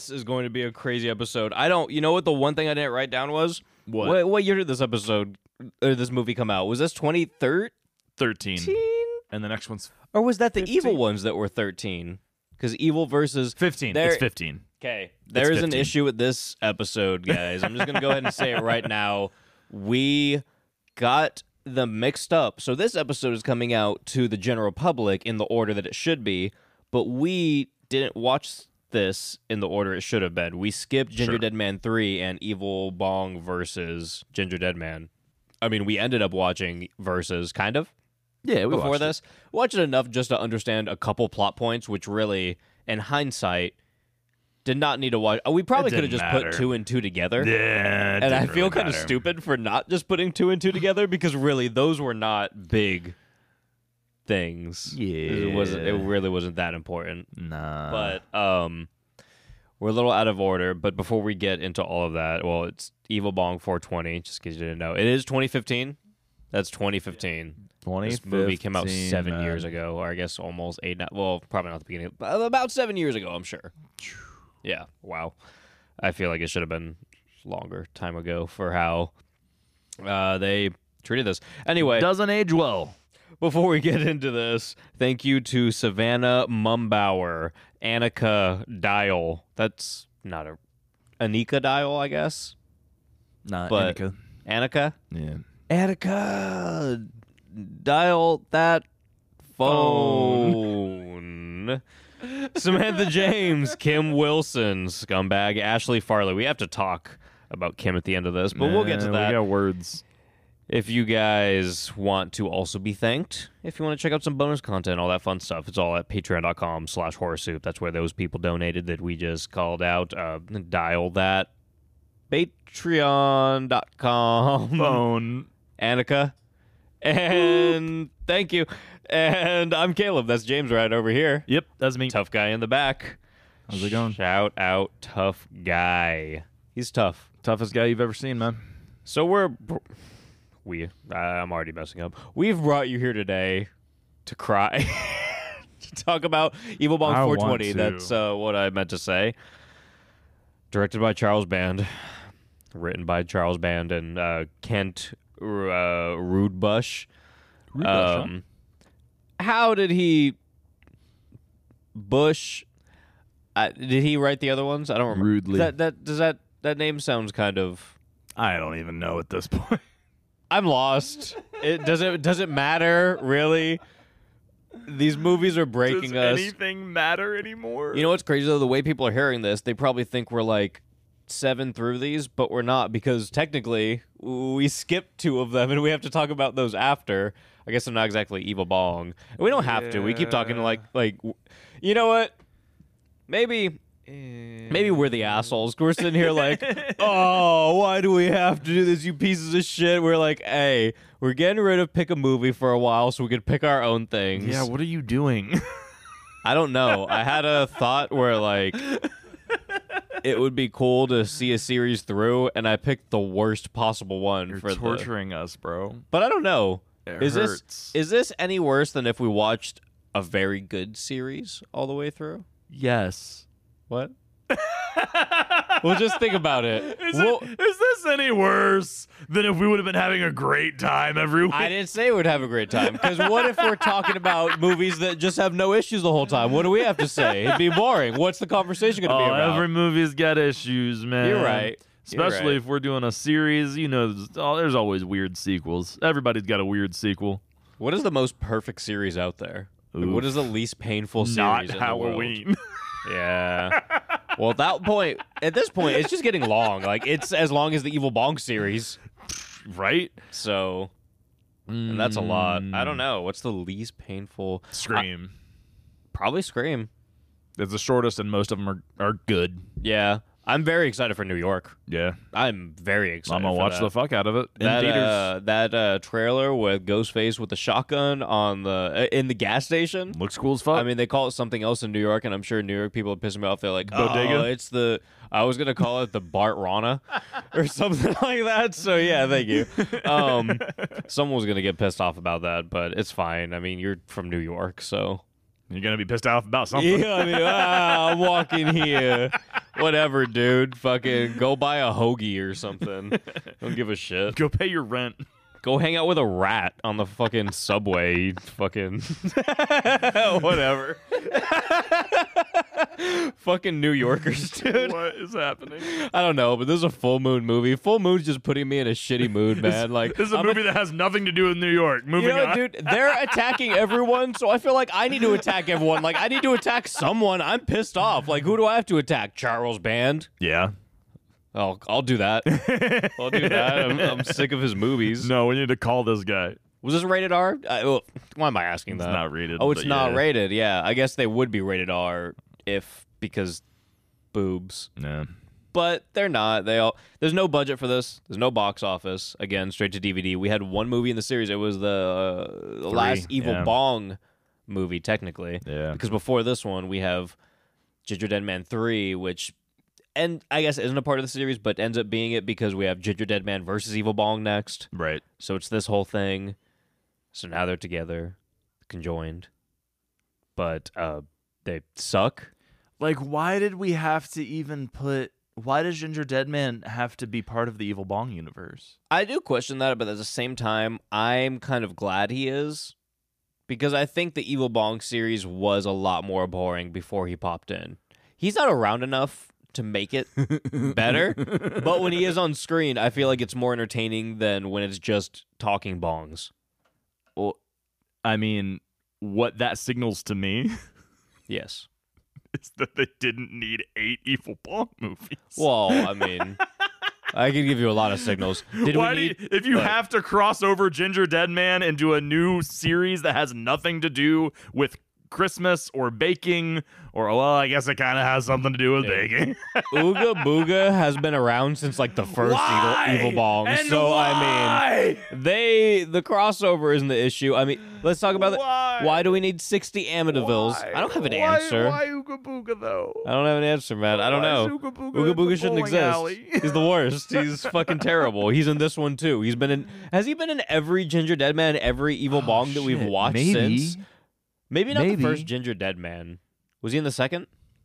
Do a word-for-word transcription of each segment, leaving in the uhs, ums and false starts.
this is going to be a crazy episode. I don't. You know what? The one thing I didn't write down was What? What, what year did this episode or this movie come out? Was this twenty thirteen? thirteen. And the next one's Or was that the fifteen? evil ones that were thirteen? Because evil versus fifteen. There- It's fifteen. Okay, there is an fifteen. issue with this episode, guys. I'm just gonna go ahead and say it right now. We got them mixed up. So this episode is coming out to the general public in the order that it should be, but we didn't watch this in the order it should have been. We skipped Ginger Sure. Dead Man three and Evil Bong versus Ginger Dead Man. I mean, we ended up watching versus kind of Yeah, we before watched this. Watched it enough just to understand a couple plot points, which really, in hindsight, did not need to watch. Oh, we probably It could have didn't just matter. put two and two together. it. Yeah, it and I didn't feel really kind of matter. stupid for not just putting two and two together because really those were not big things. It wasn't. It Yeah. really wasn't that important. Nah. But um, we're a little out of order. But before we get into all of that, well, it's Evil Bong four twenty. Just because you didn't know, it is twenty fifteen. That's twenty fifteen. This movie came out seven man. years ago, or I guess almost eight. Now. Well, probably not the beginning, but about seven years ago, I'm sure. Yeah. Wow. I feel like it should have been longer time ago for how uh, they treated this. Anyway, Doesn't age well. before we get into this, thank you to Savannah Mumbauer, Annika Dial. That's not a Anika Dial, I guess. Nah, But- Annika. Annika. Yeah. Annika, dial that phone. Samantha James, Kim Wilson, scumbag, Ashley Farley. We have to talk about Kim at the end of this, but we'll get to Yeah, that. We got words. If you guys want to also be thanked, if you want to check out some bonus content, all that fun stuff, it's all at patreon.com slash horror soup. That's where those people donated that we just called out. Uh, dial that. Patreon.com. Phone. Annika. And thank you. And I'm Caleb. That's James right over here. Yep, that's me. Tough guy in the back. How's it going? Shout out tough guy. He's tough. Toughest guy you've ever seen, man. So we're we uh, I'm already messing up. We've brought you here today to cry. To talk about Evil Bong I four want twenty. to. That's uh, what I meant to say. Directed by Charles Band. Written by Charles Band and uh, Kent uh, Rudebush. Rudebush, huh? Um, how did he Bush? Uh, did he write the other ones? I don't remember. Rudely. That that does that that name sounds kind of. I don't even know at this point. I'm lost. It does it does it matter really? These movies are breaking Does us. anything matter anymore? You know what's crazy though? The way people are hearing this, they probably think we're like seven through these, but we're not because technically we skipped two of them and we have to talk about those after. I guess I'm not exactly Evil Bong. We don't have to. We keep talking Yeah. like like you know what? Maybe maybe we're the assholes. We're sitting here like, oh, why do we have to do this, you pieces of shit? We're like, hey, we're getting rid of pick a movie for a while so we could pick our own things. Yeah, what are you doing? I don't know. I had a thought where like it would be cool to see a series through, and I picked the worst possible one You're for the. torturing us, bro. But I don't know. It is hurts. this is this any worse than if we watched a very good series all the way through? Yes. What? Well, just think about it. Is, Well, it, is this any worse than if we would have been having a great time every week? I didn't say we'd have a great time. Because what if we're talking about movies that just have no issues the whole time? What do we have to say? It'd be boring. What's the conversation going to oh, be about? every movie's got issues, man. You're right. You're Especially right. if we're doing a series, you know, there's, oh, there's always weird sequels. Everybody's got a weird sequel. What is the most perfect series out there? Like, Oof. what is the least painful series Not in the world? Halloween. Yeah. Well, at that point, at this point, it's just getting long. Like it's as long as the Evil Bong series. Right? So, and that's a lot. I Mm. don't know. What's the least painful? Scream. Probably Scream. It's the shortest, and most of them are, are good. Yeah. I'm very excited for New York. Yeah. I'm very excited. I'm going to for watch that. the fuck out of it in that theaters. uh, that uh, trailer with Ghostface with the shotgun on the uh, in the gas station. Looks cool as fuck. I mean, they call it something else in New York, and I'm sure New York people are pissing me off. They're like, Bodega? "Oh, it's the." I was gonna call it the Bart Rana or something like that. So yeah, thank you. Um, someone was gonna get pissed off about that, but it's fine. I mean, you're from New York, so You're going to be pissed off about something. yeah. I mean, ah, I'm walking here Whatever, dude. Fucking go buy a hoagie or something. Don't give a shit. Go pay your rent. Go hang out with a rat on the fucking subway. Fucking whatever. Fucking New Yorkers, dude. What is happening? I don't know, but this is a full moon movie. Full moon's just putting me in a shitty mood, man. Like This is a I'm movie that has nothing to do with New York. Moving You know, on. dude, they're attacking everyone, so I feel like I need to attack everyone. Like I need to attack someone. I'm pissed off. Like who do I have to attack? Charles Band? Yeah. Oh, I'll do that. I'll do that. I'm, I'm sick of his movies. No, we need to call this guy. Was this rated R? I, well, why am I asking It's that? not rated. Oh, it's but not yeah. rated. Yeah, I guess they would be rated R if because boobs, Yeah. but they're not. They all there's no budget for this. There's no box office. Again, straight to D V D. We had one movie in the series. It was the, uh, the last Evil yeah. Bong movie, technically. Yeah. Because before this one, we have Ginger Dead Man three, which. And I guess isn't a part of the series, but ends up being it because we have Ginger Dead Man versus Evil Bong next. Right. So it's this whole thing. So now they're together, conjoined, but uh, they suck. Like, why did we have to even put? Why does Ginger Dead Man have to be part of the Evil Bong universe? I do question that, but at the same time, I'm kind of glad he is because I think the Evil Bong series was a lot more boring before he popped in. He's not around enough to make it better, but when he is on screen, I feel like it's more entertaining than when it's just talking bongs. Well, I mean, what that signals to me Yes. is that they didn't need eight Evil Bong movies. Well, I mean, I can give you a lot of signals. Did Why we do need, you, if you look, have to cross over Ginger Dead Man into a new series that has nothing to do with Christmas or baking, or well, I guess it kind of has something to do with Yeah. baking. Ooga Booga has been around since like the first Why? Evil, Evil Bong. And so why? I mean, they the crossover isn't the issue. I mean, let's talk about Why? that. Why do we need sixty Amityvilles? Why? I don't have an why, answer. Why Ooga Booga though? I don't have an answer, man. I don't Why know. is Ooga Booga Ooga in the Booga shouldn't bowling exist. alley? He's the worst. He's fucking terrible. He's in this one too. He's been in. Has he been in every Ginger Dead Man, every Evil Oh, Bong that we've shit. watched Maybe. since? Maybe not Maybe. the first Ginger Dead Man. Was he in the second?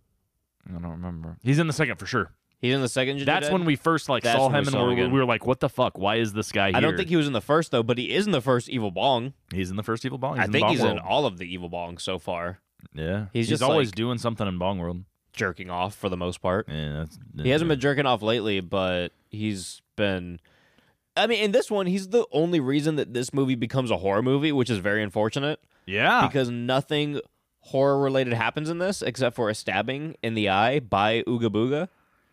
I don't remember. He's in the second for sure. He's in the second Ginger That's Dead? when we first like That's saw when we him, and saw him we were, again. we were like, "What the fuck? Why is this guy here?" I don't think he was in the first though, but he is in the first Evil Bong. he's in the first Evil Bong. He's I in think Bong he's in World. all of the Evil Bongs so far. Yeah, He's just, always like- doing something in Bong World. Jerking off for the most part. Yeah, that's, He hasn't been jerking off lately, but he's been. I mean, in this one, he's the only reason that this movie becomes a horror movie, which is very unfortunate Yeah, because nothing horror related happens in this except for a stabbing in the eye by Ooga Booga.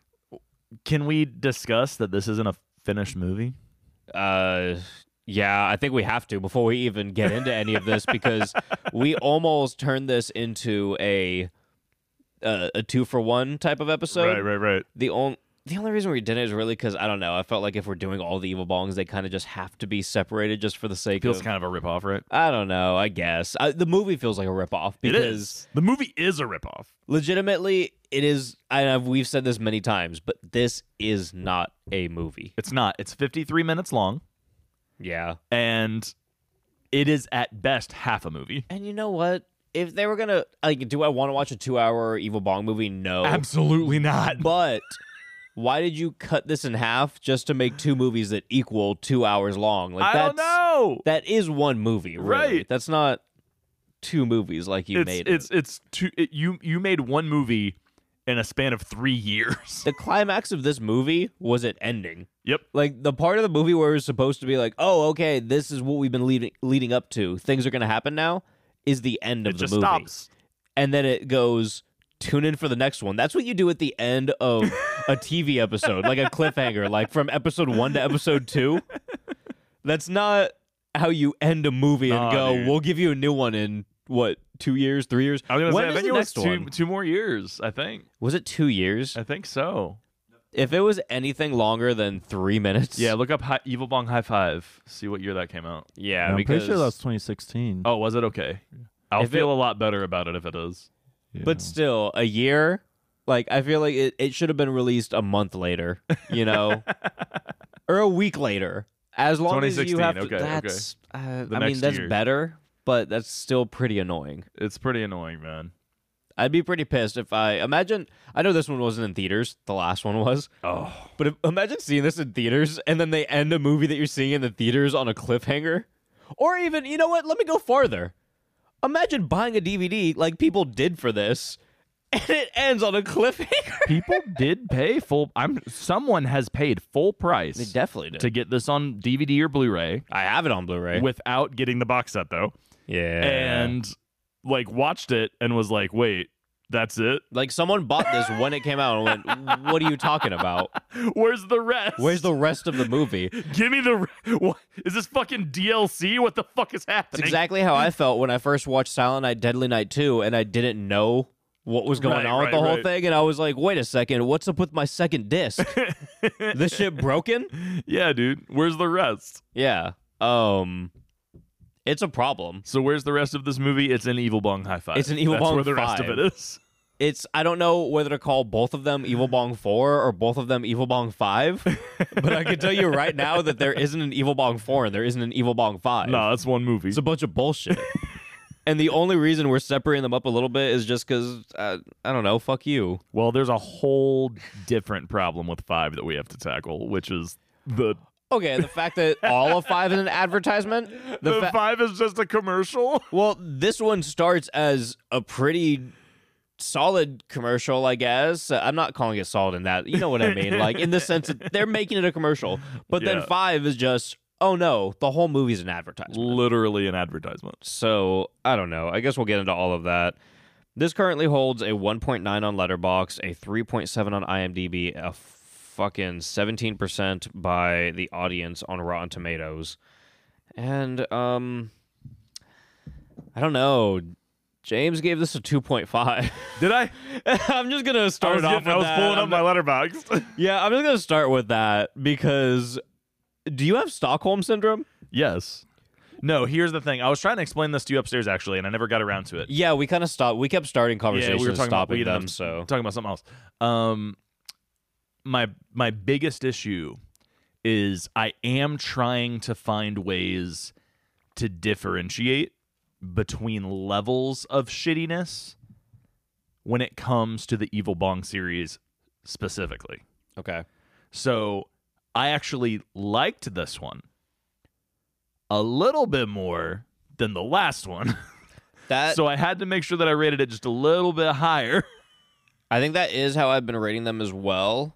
can we discuss that this isn't a finished movie? Uh, yeah, I think we have to before we even get into any of this because we almost turned this into a uh, a two for one type of episode. right, right, right. The only the only reason we didn't is really because I don't know. I felt like if we're doing all the Evil Bongs, they kind of just have to be separated just for the sake Feels of. kind of a ripoff, right? I don't know. I guess I, the movie feels like a ripoff It because is. The movie is a ripoff. legitimately it is. I have we've said this many times, but this is not a movie. It's not. It's fifty-three minutes long, Yeah. and it is at best half a movie. And you know what? If they were gonna like, do I want to watch a two-hour Evil Bong movie? No, Absolutely not. But why did you cut this in half just to make two movies that equal two hours long? Like I that's, don't know. That is one movie, really. Right. That's not two movies like you it's made. it's it. it's two. It, you you made one movie in a span of three years. The climax of this movie was it ending. Yep. Like the part of the movie where it was supposed to be like, oh, okay, this is what we've been leading leading up to. Things are gonna happen now. Is the end of It the just movie, stops. and then it goes. Tune in for the next one. That's what you do at the end of a T V episode, like a cliffhanger, like from episode one to episode two. That's not how you end a movie and Nah, go, dude. we'll give you a new one in, what, two years, three years? I was gonna When say, I is think the it was next two one? two more years. I think. Was it two years? I think so. If it was anything longer than three minutes. Yeah, look up hi- Evil Bong High Five. See what year that came out. Yeah, I'm because. pretty sure that was twenty sixteen. Oh, was it okay? I'll If feel it- a lot better about it if it is. Yeah. But still, a year? Like, I feel like it, it should have been released a month later, you know? Or a week later. As long as you have to. okay, okay. That's, uh, The I mean, next that's year. better, but that's still pretty annoying. It's pretty annoying, man. I'd be pretty pissed if I imagine. I know this one wasn't in theaters. The last one was. Oh, But if, imagine seeing this in theaters and then they end a movie that you're seeing in the theaters on a cliffhanger. Or even, you know what? Let me go farther. Imagine buying a D V D like people did for this, and it ends on a cliffhanger. people did pay full. I'm. Someone has paid full price. They definitely did. to get this on D V D or Blu-ray I have it on Blu-ray. without getting the box set though, yeah. and like watched it and was like, wait, that's it? Like someone bought this when it came out and went, "What are you talking about? Where's the rest? Where's the rest of the movie?" Give me the. re- What is this fucking D L C? What the fuck is It's happening? exactly how I felt when I first watched Silent Night, Deadly Night two, and I didn't know what was going Right, on with right, the whole right. thing, and I was like, "Wait a second, what's up with my second disc? This shit broken?" Yeah, dude. Where's the rest? Yeah. Um, it's a problem. So where's the rest of this movie? It's an Evil Bong High Five. It's an Evil That's Bong where the rest of five. it is. It's I don't know whether to call both of them Evil Bong four or both of them Evil Bong five, but I can tell you right now that there isn't an Evil Bong four and there isn't an Evil Bong five. No, that's one movie. It's a bunch of bullshit. And the only reason we're separating them up a little bit is just because, uh, I don't know, fuck you. Well, there's a whole different problem with five that we have to tackle, which is the Okay, the fact that all of five is an advertisement. The the fa- five is just a commercial. well, this one starts as a pretty solid commercial, I guess. Uh, I'm not calling it solid in that. You know what I mean? Like, in the sense that they're making it a commercial. But then Yeah. five is just, oh no, the whole movie's an advertisement. Literally an advertisement. So, I don't know. I guess we'll get into all of that. This currently holds a one point nine on Letterboxd, a three point seven on IMDb, a fucking seventeen percent by the audience on Rotten Tomatoes. And, um, I don't know. James gave this a two point five. Did I? I'm just going to I start was, off getting, with I was that. pulling I'm up my letterbox. Yeah, I'm just going to start with that because do you have Stockholm Syndrome? Yes. No, here's the thing. I was trying to explain this to you upstairs, actually, and I never got around to it. Yeah, we kind of stopped. We kept starting conversations yeah, we were and talking about stopping weed and them, I'm so. talking about something else. Um, my my biggest issue is I am trying to find ways to differentiate between levels of shittiness when it comes to the Evil Bong series specifically. Okay. So I actually liked this one a little bit more than the last one. That So I had to make sure that I rated it just a little bit higher. I think that is how I've been rating them as well.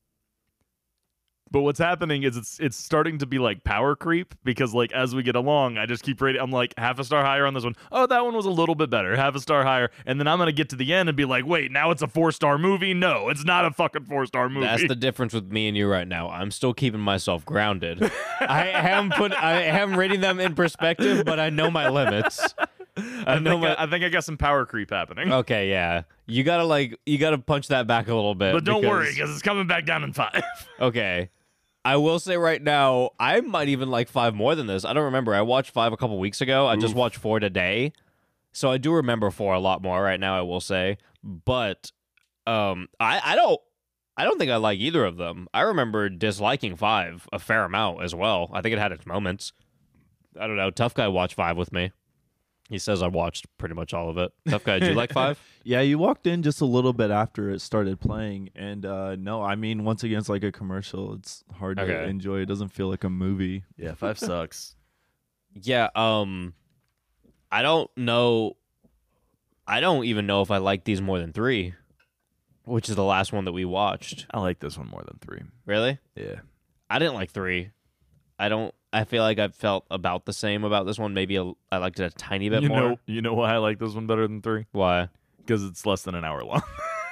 But what's happening is it's it's starting to be like power creep because like as we get along, I just keep rating. I'm like half a star higher on this one. Oh, that one was a little bit better. Half a star higher, and then I'm gonna get to the end and be like, wait, now it's a four star movie. No, it's not a fucking four star movie. That's the difference with me and you right now. I'm still keeping myself grounded. I am put I am rating them in perspective, but I know my limits. I, know think my- I, I think I got some power creep happening. Okay, yeah. You gotta like you gotta punch that back a little bit. but don't because- worry, because it's coming back down in five. Okay. I will say right now, I might even like five more than this. I don't remember. I watched five a couple weeks ago. I just Oof. watched four today. So I do remember four a lot more right now, I will say. But um I, I don't I don't think I like either of them. I remember disliking five a fair amount as well. I think it had its moments. I don't know. Tough Guy watched five with me. He says I watched pretty much all of it. Tough Guy, did you like five? Yeah, you walked in just a little bit after it started playing, and uh, no, I mean, once again, it's like a commercial. It's hard to Okay. enjoy. It doesn't feel like a movie. Yeah, five sucks. Yeah, um I don't know I don't even know if I like these more than three, which is the last one that we watched. I like this one more than three. Really? Yeah. I didn't like three. I don't I feel like I felt about the same about this one. Maybe a, I liked it a tiny bit You more. know, you know why I like this one better than three? Why? Because it's less than an hour long.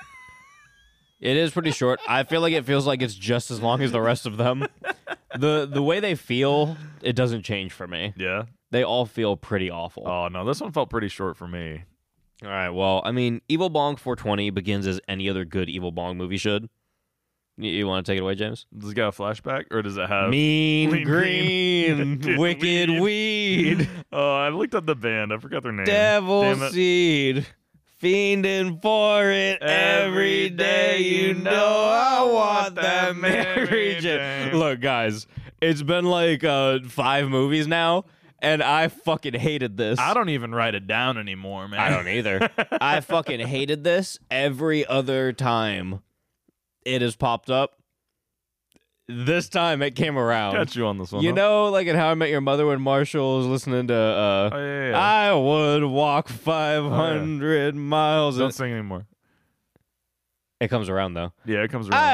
It is pretty short. I feel like it feels like it's just as long as the rest of them. the The way they feel, it doesn't change for me. Yeah. They all feel pretty awful. Oh no, this one felt pretty short for me. All right, well, I mean, Evil Bong four twenty begins as any other good Evil Bong movie should. You, you want to take it away, James? Does it got a flashback or does it have? Mean Mean Green, Green. Wicked Weed. Weed, Oh, I looked up the band. I forgot their name. Devil Damn it. Seed, fiending for it every day. You know I want that Mary Jane. Jane. Look, guys, it's been like uh, five movies now, and I fucking hated this. I don't even write it down anymore, man. I don't either. I fucking hated this every other time it has popped up. This time it came around. Got you on this one. You huh? know, like in How I Met Your Mother when Marshall was listening to uh, Oh, yeah, yeah. I would walk five hundred miles. Don't And sing anymore. it comes around, though. Yeah, it comes around.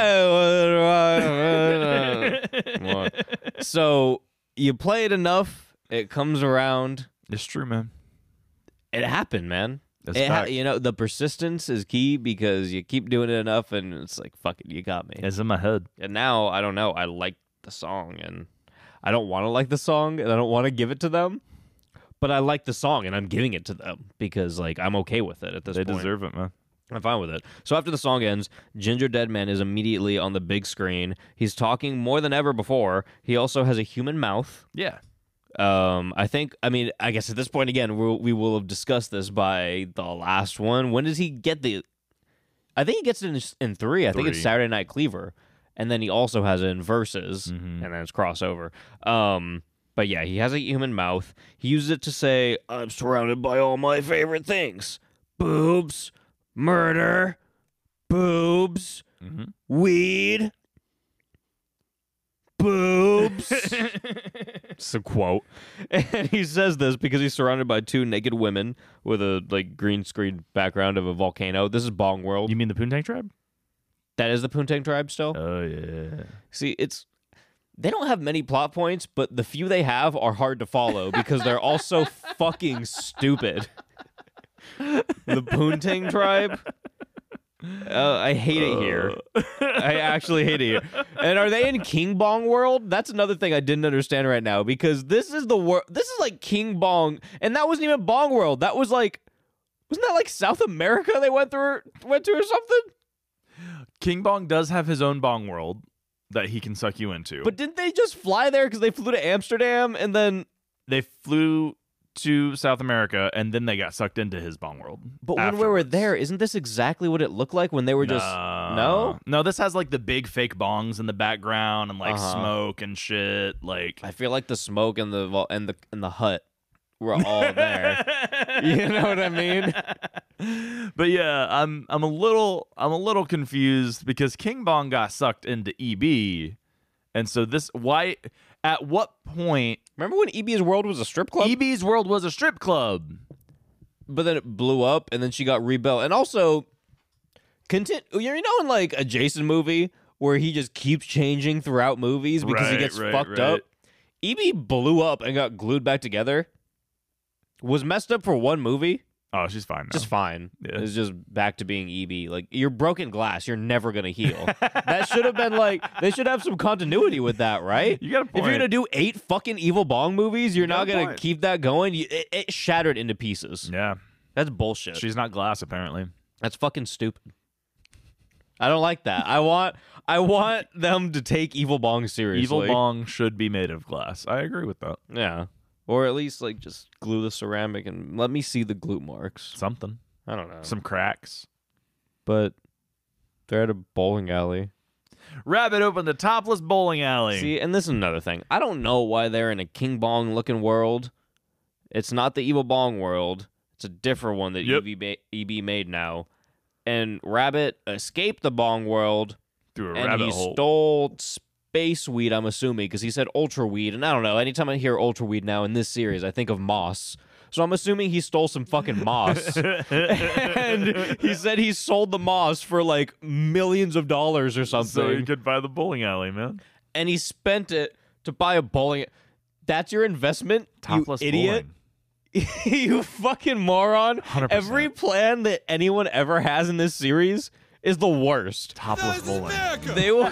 I would walk. So you play it enough, it comes around. It's true, man. It happened, man. That's It ha- fact. you know, the persistence is key because you keep doing it enough, and it's like, fuck it, you got me. It's in my head. And now, I don't know, I like the song, and I don't want to like the song, and I don't want to give it to them, but I like the song, and I'm giving it to them because, like, I'm okay with it at this They point. deserve it, man. I'm fine with it. So after the song ends, Ginger Deadman is immediately on the big screen. He's talking more than ever before. He also has a human mouth. Yeah. Um, I think, I mean, I guess at this point, again, we'll, we will have discussed this by the last one. When does he get the... I think he gets it in, in three. I think it's Three. Saturday Night Cleaver. And then he also has it in Versus, Mhm. and then it's crossover. Um, but yeah, he has a human mouth. He uses it to say, I'm surrounded by all my favorite things. Boobs, murder, boobs, Mm-hmm. weed, boobs. It's a quote. And he says this because he's surrounded by two naked women with a like green screen background of a volcano. This is Bong World. You mean the Poontang tribe? That is the Poontang tribe still. Oh, yeah. See, it's they don't have many plot points, but the few they have are hard to follow because they're all so fucking stupid. The Poontang tribe. Uh, I hate it here. I actually hate it here. And are they in King Bong world? That's another thing I didn't understand right now because this is the world. This is like King Bong, and that wasn't even Bong world. That was like, wasn't that like South America they went through, went to or something? King Bong does have his own Bong world that he can suck you into. But didn't they just fly there because they flew to Amsterdam and then? they flew to South America and then they got sucked into his Bong world. But when we were afterwards. there, isn't this exactly what it looked like when they were just no? No, this has like the big fake bongs in the background and like Uh-huh. smoke and shit. Like, I feel like the smoke and the vol- and the and the hut were all there. You know what I mean? but yeah, I'm I'm a little I'm a little confused because King Bong got sucked into E B, and so this why at what point Remember when E B's World was a strip club? E B's world was a strip club? But then it blew up, and then she got rebuilt. And also, content. You know, in like a Jason movie where he just keeps changing throughout movies because he Right, gets right, fucked right. up. E B blew up and got glued back together. Was messed up for one movie, Oh, she's fine now. just fine. Yeah. It's just back to being E B. Like you're broken glass, you're never gonna heal. That should have been like they should have some continuity with that, right? You got a If you're point. gonna do eight fucking Evil Bong movies, you're got not a gonna point. keep that going. You, it, it shattered into pieces. Yeah, That's bullshit. she's not glass apparently. That's fucking stupid. I don't like that. I want I want them to take Evil Bong seriously. Evil Bong should be made of glass. I agree with that. Yeah. Or at least like just glue the ceramic and let me see the glute marks. Something, I don't know. some cracks. But they're at a bowling alley. Rabbit opened the topless bowling alley. See, and this is another thing. I don't know why they're in a King Bong looking world. It's not the Evil Bong world. It's a different one that Yep. E B, ma- E B made now. And Rabbit escaped the Bong world Through a and rabbit he hole. stole space weed, I'm assuming, because he said ultra weed. And I don't know. Anytime I hear ultra weed now in this series, I think of moss. So I'm assuming he stole some fucking moss. And he said he sold the moss for like millions of dollars or something. so you could buy the bowling alley, man. And he spent it to buy a bowling. That's your investment, Topless you idiot. bowling. You fucking moron. one hundred percent. Every plan that anyone ever has in this series is the worst. Topless bowling. They will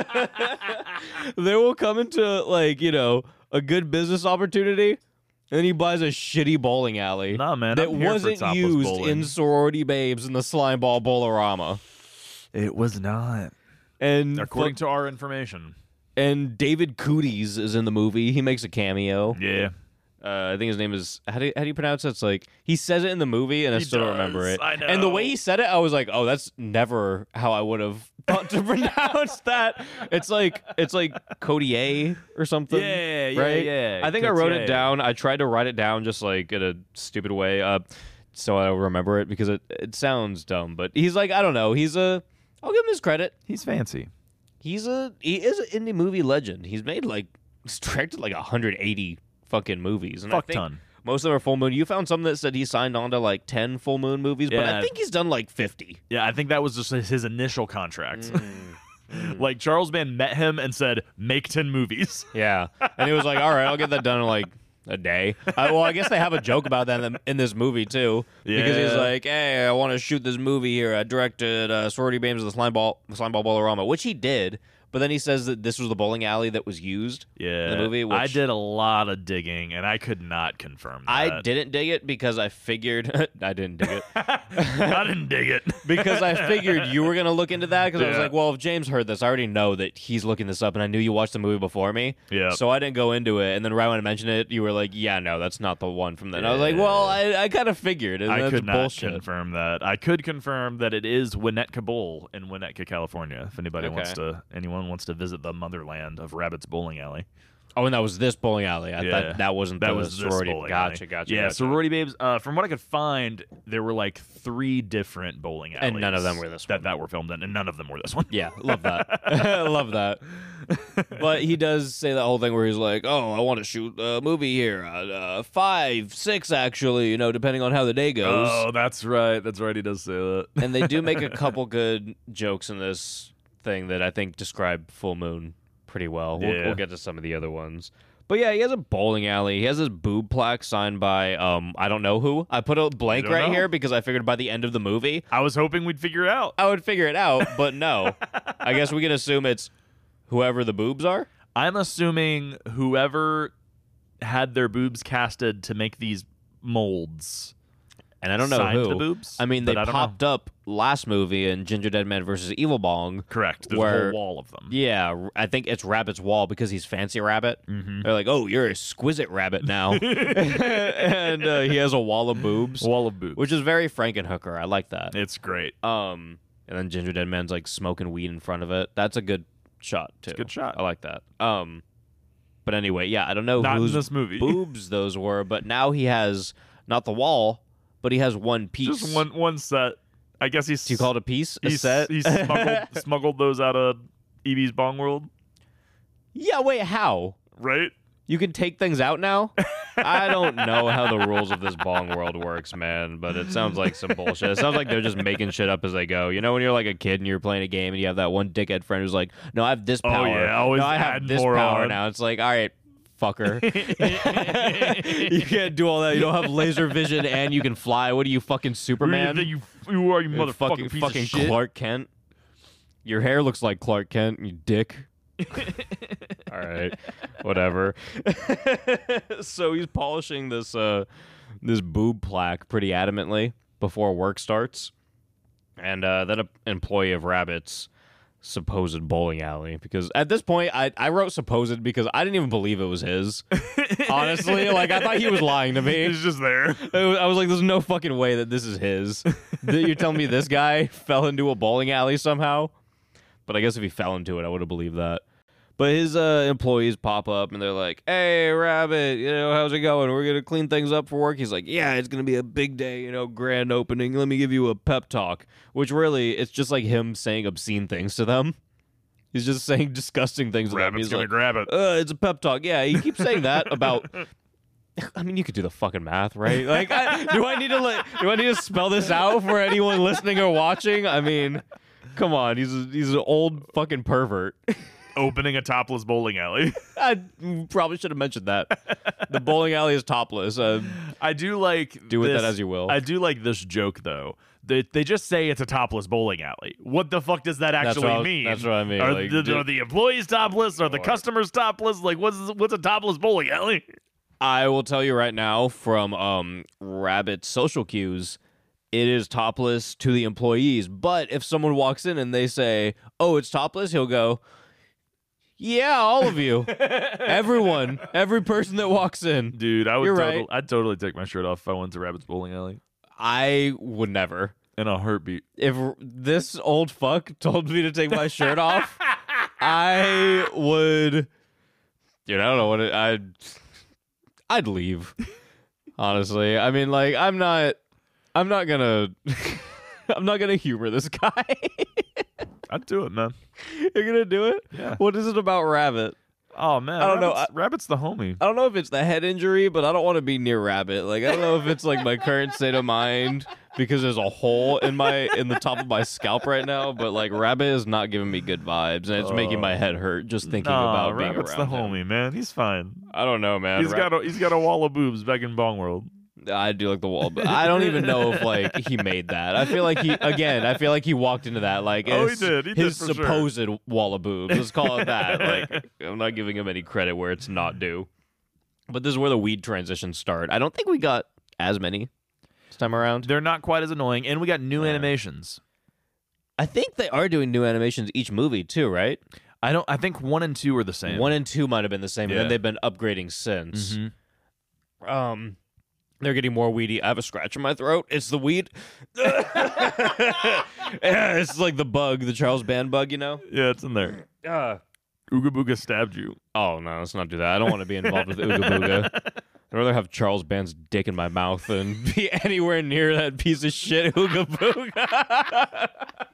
They will come into like, you know, a good business opportunity and then he buys a shitty bowling alley Nah, man, that I'm here for wasn't topless used bowling. in Sorority Babes and the Slime Ball Bowlerama. It was not. And According to our information. and David Cooties is in the movie. He makes a cameo. Yeah. Uh, I think his name is how do you, how do you pronounce it? It's like he says it in the movie, and I He still don't remember does. it. I know. And the way he said it, I was like, oh, that's never how I would have thought to pronounce that. It's like it's like Codier or something. Yeah, yeah, right? yeah. I think I wrote it Cotier. down. I tried to write it down just like in a stupid way, uh, so I don't remember it because it it sounds dumb. But he's like, I don't know. He's a. I'll give him his credit. He's fancy. He's a he is an indie movie legend. He's made like he's directed like one hundred eighty fucking movies, and Fuck I think ton. most of them are full moon. You found something that said he signed on to like ten full moon movies, but Yeah. I think he's done like fifty. Yeah, I think that was just his his initial contract. Mm. Like Charles Band met him and said, "Make ten movies." Yeah, and he was like, "All right, I'll get that done in like a day." Uh, well, I guess they have a joke about that in, the, in this movie too, because he's Yeah. like, "Hey, I want to shoot this movie here. I directed uh, Sorority Babes of the Slime Ball Slime Ball Bolorama," which he did. But then he says that this was the bowling alley that was used Yeah, in the movie. Which I did a lot of digging, and I could not confirm that. I didn't dig it because I figured I didn't dig it I didn't dig it. because I figured you were gonna look into that because I was Yeah. like, well, if James heard this, I already know that he's looking this up, and I knew you watched the movie before me. Yeah. So I didn't go into it, and then right when I mentioned it, you were like, yeah, no, that's not the one from then. I was like, Yeah. well, I, I kind of figured. And I that's could not bullshit. confirm that. I could confirm that it is Winnetka Bowl in Winnetka, California. If anybody Okay. wants to, anyone wants to visit the motherland of Rabbit's Bowling Alley. Oh, and that was this bowling alley. I Yeah. thought that wasn't That the was this sorority. bowling Gotcha, alley. gotcha. Yeah, gotcha. sorority babes. Uh, from what I could find, there were like three different bowling alleys, And none of them were this that one. that were filmed in, and none of them were this one. Yeah, love that. love that. But he does say that whole thing where he's like, "Oh, I want to shoot a movie here, uh, uh, five, six, actually, you know, depending on how the day goes." Oh, that's right. That's right. He does say that. And they do make a couple good jokes in this thing that I think describe Full Moon pretty well. We'll, Yeah. we'll get to some of the other ones. But yeah, he has a bowling alley. He has his boob plaque signed by um I don't know who. I put a blank don't right know. here because I figured by the end of the movie I was hoping we'd figure it out. I would figure it out, but no. I guess we can assume it's whoever the boobs are. I'm assuming whoever had their boobs casted to make these molds. And I don't know signed who. the boobs, I mean, they but I don't popped up last movie in Ginger Dead Man versus Evil Bong. Correct. There's Where- a whole wall of them. Yeah, r- I think it's Rabbit's wall because he's Fancy Rabbit. Mm-hmm. They're like, "Oh, you're exquisite Rabbit now," and uh, he has a wall of boobs, Wall of boobs. which is very Frankenhooker. I like that. It's great. Um, and then Ginger Dead Man's like smoking weed in front of it. That's a good shot too. a good shot. I like that. Um, but anyway, yeah, I don't know Not in whose this movie. boobs those were, but now he has not the wall, but he has one piece. Just one one set. I guess he's Do you call it a piece? A he's, set? He smuggled, smuggled those out of E B's Bong World, Yeah. Wait, how? right? You can take things out now? I don't know how the rules of this bong world works, man, but it sounds like some bullshit. It sounds like they're just making shit up as they go. You know when you're like a kid and you're playing a game and you have that one dickhead friend who's like, "No, I have this Oh, power. yeah, always no, I have add this more power on." now." It's like, all right, fucker. You can't do all that. You don't have laser vision and you can fly. What are you, fucking Superman? You, you are you You're motherfucking fucking, piece fucking of shit. Clark Kent. Your hair looks like Clark Kent, you dick. All right, whatever. So he's polishing this uh, this boob plaque pretty adamantly before work starts, and uh, then an employee of Rabbit's supposed bowling alley, because at this point I, I wrote supposed because I didn't even believe it was his. Honestly, like I thought he was lying to me. He's just there. It was- I was like, there's no fucking way that this is his. That You're telling me this guy fell into a bowling alley somehow? But I guess if he fell into it, I would have believed that. But his uh, employees pop up and they're like, "Hey, Rabbit, you know, how's it going? We're going to clean things up for work." He's like, "Yeah, it's going to be a big day, you know, grand opening. Let me give you a pep talk." Which really, it's just like him saying obscene things to them. He's just saying disgusting things to them. Rabbit's He's gonna like, grab it. uh, it's a pep talk. Yeah, he keeps saying that about. I mean, you could do the fucking math, right? Like, I, do I need to like, do I need to spell this out for anyone listening or watching? I mean, come on, he's a, he's an old fucking pervert. Opening a topless bowling alley. I probably should have mentioned that. The bowling alley is topless. Uh, I do like do with this, that as you will. I do like this joke though. They, they just say it's a topless bowling alley. What the fuck does that That's actually what I was- mean? that's what I mean, Are, like, the, do- are the employees topless? Are the Or- customers topless? Like, what's what's a topless bowling alley? I will tell you right now from um, Rabbit's social cues, it is topless to the employees. But if someone walks in and they say, "Oh, it's topless," he'll go, Yeah, all of you. Everyone. Every person that walks in. Dude, I would You're total, right. I'd totally take my shirt off if I went to Rabbit's Bowling Alley I would never. in a heartbeat. If this old fuck told me to take my shirt off, I would. Dude, I don't know what it, I'd. I'd leave. Honestly, I mean, like, I'm not. I'm not gonna. I'm not gonna humor this guy. I'd do it, man. You're gonna do it? Yeah. What is it about Rabbit? Oh man, I don't know, Rabbit's, Rabbit's the homie. I don't know if it's the head injury, but I don't want to be near Rabbit. Like, I don't know if it's like my current state of mind because there's a hole in my in the top of my scalp right now. But like, Rabbit is not giving me good vibes, and it's making my head hurt just thinking Nah, about being Rabbit's around the him. homie, man. He's fine. I don't know, man. He's Ra- got a, he's got a wall of boobs back in Bong World. I do like the wall, but I don't even know if like he made that. I feel like he again. I feel like he walked into that like Oh, he his, did. He did his for sure. supposed wall of boobs. Let's call it that. Like I'm not giving him any credit where it's not due. But this is where the weed transitions start. I don't think we got as many this time around. They're not quite as annoying, and we got new Yeah. animations. I think they are doing new animations each movie too, right? I don't. I think one and two are the same. One and two might have been the same, and Yeah. then they've been upgrading since. Mhm. Um, they're getting more weedy. I have a scratch in my throat. It's the weed. Yeah, it's like the bug, the Charles Band bug, you know. Yeah, it's in there. Uh, Ooga Booga stabbed you. oh no, let's not do that. I don't want to be involved with Ooga Booga. I'd rather have Charles Band's dick in my mouth than be anywhere near that piece of shit Ooga Booga.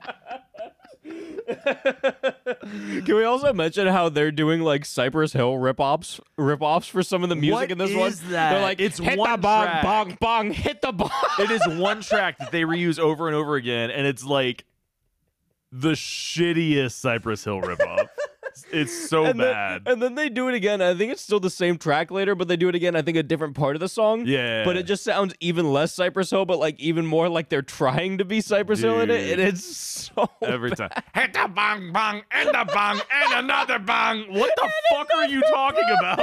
Can we also mention how they're doing like Cypress Hill rip-offs, rip-offs for some of the music What in this is one? that? They're like, It's hit one the bong, track. bong, bong, hit the bong. It is one track that they reuse over and over again, and it's like the shittiest Cypress Hill ripoff. It's so and bad. Then, and then they do it again. I think it's still the same track later, but they do it again. I think a different part of the song. Yeah. But it just sounds even less Cypress Hill, but like even more like they're trying to be Cypress Hill in it. Dude. And it's so Every time. Hit the bong bong and the bong and another bong. What the fuck are you talking about?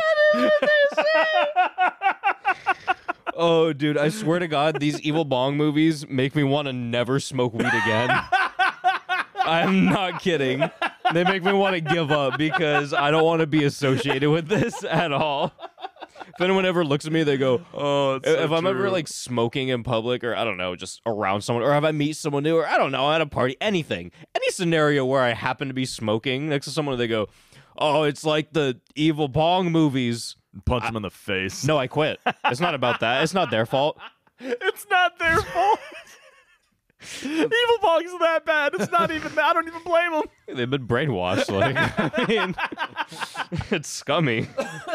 Oh, dude, I swear to God, these Evil Bong movies make me want to never smoke weed again. I'm not kidding. They make me want to give up because I don't want to be associated with this at all. If anyone ever looks at me, they go, Oh, it's if so I'm ever true. like smoking in public or I don't know, just around someone, or if I meet someone new, or I don't know, at a party, anything, any scenario where I happen to be smoking next to someone, they go, oh, it's like the Evil Bong movies. punch him in the face. No, I quit. It's not about that. It's not their fault. It's not their fault. Evil Bong's that bad. It's not even that. I don't even blame them. They've been brainwashed. Like, I mean, it's scummy.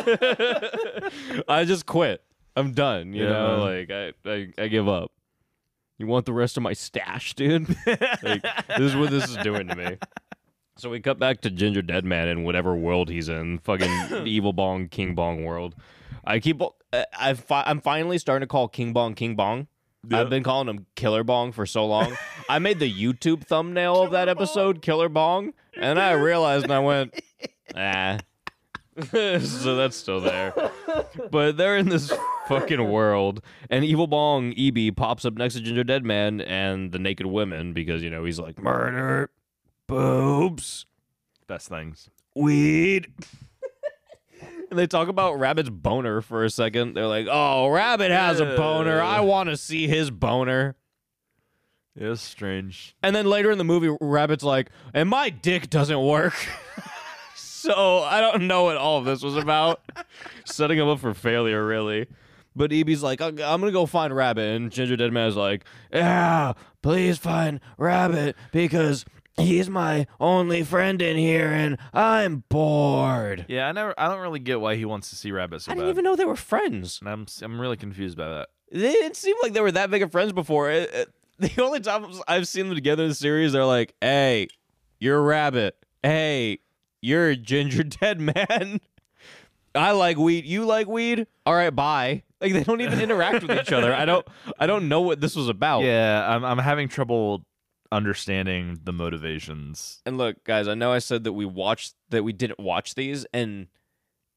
I just quit. I'm done. You Yeah, know, man. like I, I, I give up. You want the rest of my stash, dude? Like, this is what this is doing to me. So we cut back to Ginger Deadman in whatever world he's in, fucking Evil Bong, King Bong world. I keep, I, I fi- I'm finally starting to call King Bong King Bong. Yeah. I've been calling him Killer Bong for so long. I made the YouTube thumbnail of that episode, Killer Bong, and I realized and I went, ah. So that's still there. But they're in this fucking world, and Evil Bong, E B, pops up next to Ginger Deadman and the naked women because, you know, he's like, murder, boobs, Best things. weed. And they talk about Rabbit's boner for a second. They're like, oh, Rabbit has a boner. I want to see his boner. It was strange. And then later in the movie, Rabbit's like, and my dick doesn't work. So I don't know what all of this was about. Setting him up for failure, really. But E B's like, I'm going to go find Rabbit. And Ginger Deadman is like, yeah, please find Rabbit because he's my only friend in here and I'm bored. Yeah, I never. I don't really get why he wants to see Rabbit so I bad. didn't even know they were friends. And I'm I'm really confused by that. They didn't seem like they were that big of friends before. It, it, the only times I've seen them together in the series, they're like, hey, you're a rabbit. Hey, you're a Ginger Deadman. I like weed. You like weed? All right, bye. Like they don't even interact with each other. I don't I don't know what this was about. Yeah, I'm I'm having trouble understanding the motivations. And look, guys, I know I said that we watched that we didn't watch these, and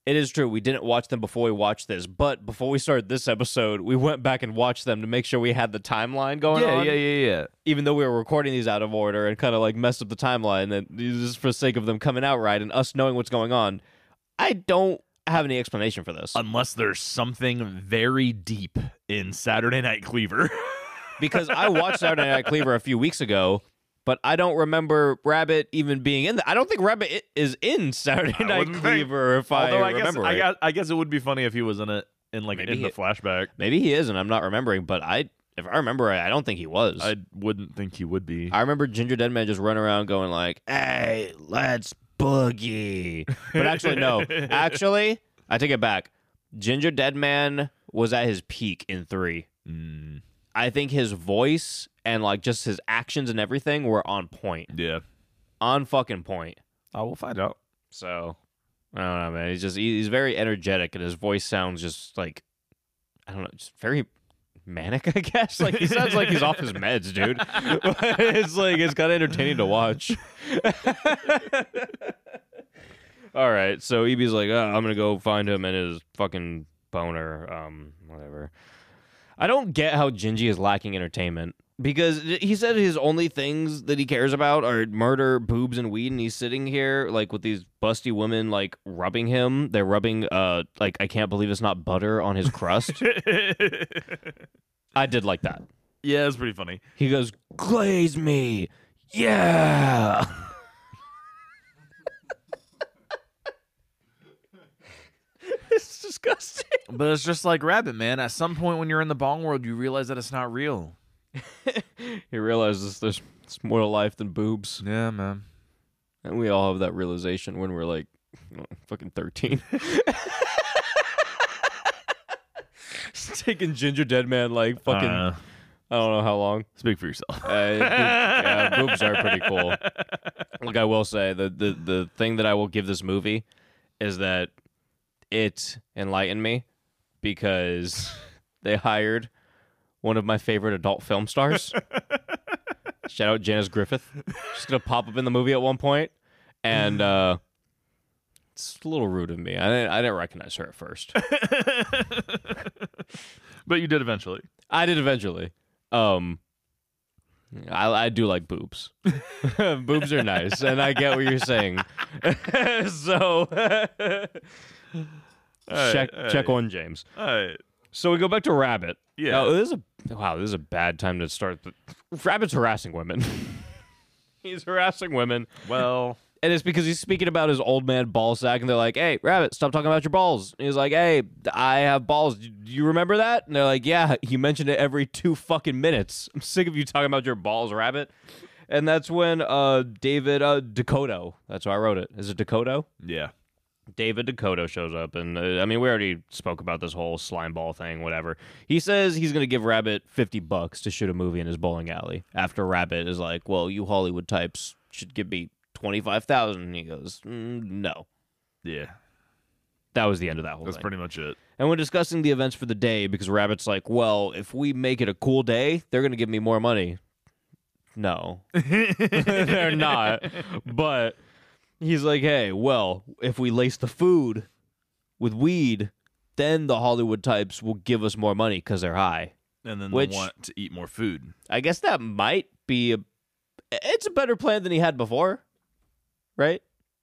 It is true. We didn't watch them before we watched this, but before we started this episode, we went back and watched them to make sure we had the timeline going yeah, on. yeah, yeah, yeah. Even though we were recording these out of order and kind of like messed up the timeline, and just for the sake of them coming out right and us knowing what's going on, I don't have any explanation for this. Unless there's something very deep in Saturday Night Cleaver. Because I watched Saturday Night Cleaver a few weeks ago, but I don't remember Rabbit even being in. The, I don't think Rabbit i- is in Saturday I Night wouldn't Cleaver. If Although I, I, guess remember I, right. guess I guess it would be funny if he was in it in like Maybe in the he- flashback. Maybe he is, and I'm not remembering. But I, if I remember right, I don't think he was. I wouldn't think he would be. I remember Ginger Deadman just running around going like, "Hey, let's boogie." But actually, no. Actually, I take it back. Ginger Deadman was at his peak in three. Mm, I think his voice and like just his actions and everything were on point. yeah. On fucking point. Oh, we'll find out. So I don't know, man. He's just he- he's very energetic, and his voice sounds just like I don't know, just very manic. I guess like he sounds like he's off his meds, dude. It's like it's kind of entertaining to watch. All right, so E B's like, oh, I'm gonna go find him and his fucking boner, um, whatever. I don't get how Gingy is lacking entertainment. Because he said his only things that he cares about are murder, boobs, and weed, and he's sitting here like with these busty women like rubbing him. They're rubbing uh like I can't believe it's not butter on his crust. I did like that. Yeah, it's pretty funny. He goes, glaze me, yeah. It's disgusting. But it's just like Rabbit, man. At some point when you're in the bong world, you realize that it's not real. He realizes there's it's more to life than boobs, Yeah, man. and we all have that realization when we're like fucking thirteen. Just taking Ginger Deadman like fucking Uh, I don't know how long. speak for yourself. Uh, boob- yeah, boobs are pretty cool. Like I will say, the, the the thing that I will give this movie is that it enlightened me because they hired one of my favorite adult film stars. Shout out Janice Griffith. She's gonna pop up in the movie at one point, and uh, it's a little rude of me. I didn't, I didn't recognize her at first. But you did eventually. I did eventually. Um, I, I do like boobs. Boobs are nice, and I get what you're saying. So check right, check all on James. All right. So we go back to Rabbit. Yeah. Now, this is a wow. This is a bad time to start. The, Rabbit's harassing women. He's harassing women, Well, and it's because he's speaking about his old man ball sack, and they're like, "Hey, Rabbit, stop talking about your balls." And he's like, "Hey, I have balls. Do you remember that?" And they're like, "Yeah, you mentioned it every two fucking minutes. I'm sick of you talking about your balls, Rabbit." And that's when uh, David uh, Dakota. That's why I wrote it. Is it Dakota? yeah. David Dakota shows up, and uh, I mean, we already spoke about this whole slime ball thing, whatever. He says he's going to give Rabbit fifty bucks to shoot a movie in his bowling alley. After Rabbit is like, well, you Hollywood types should give me twenty-five thousand dollars. And he goes, mm, no. Yeah. That was the end of that whole That's thing. pretty much it. And when discussing the events for the day, because Rabbit's like, well, if we make it a cool day, they're going to give me more money. No. They're not. But he's like, hey, well, if we lace the food with weed, then the Hollywood types will give us more money because they're high. And then Which- they want to eat more food. I guess that might be a... It's a better plan than he had before, right?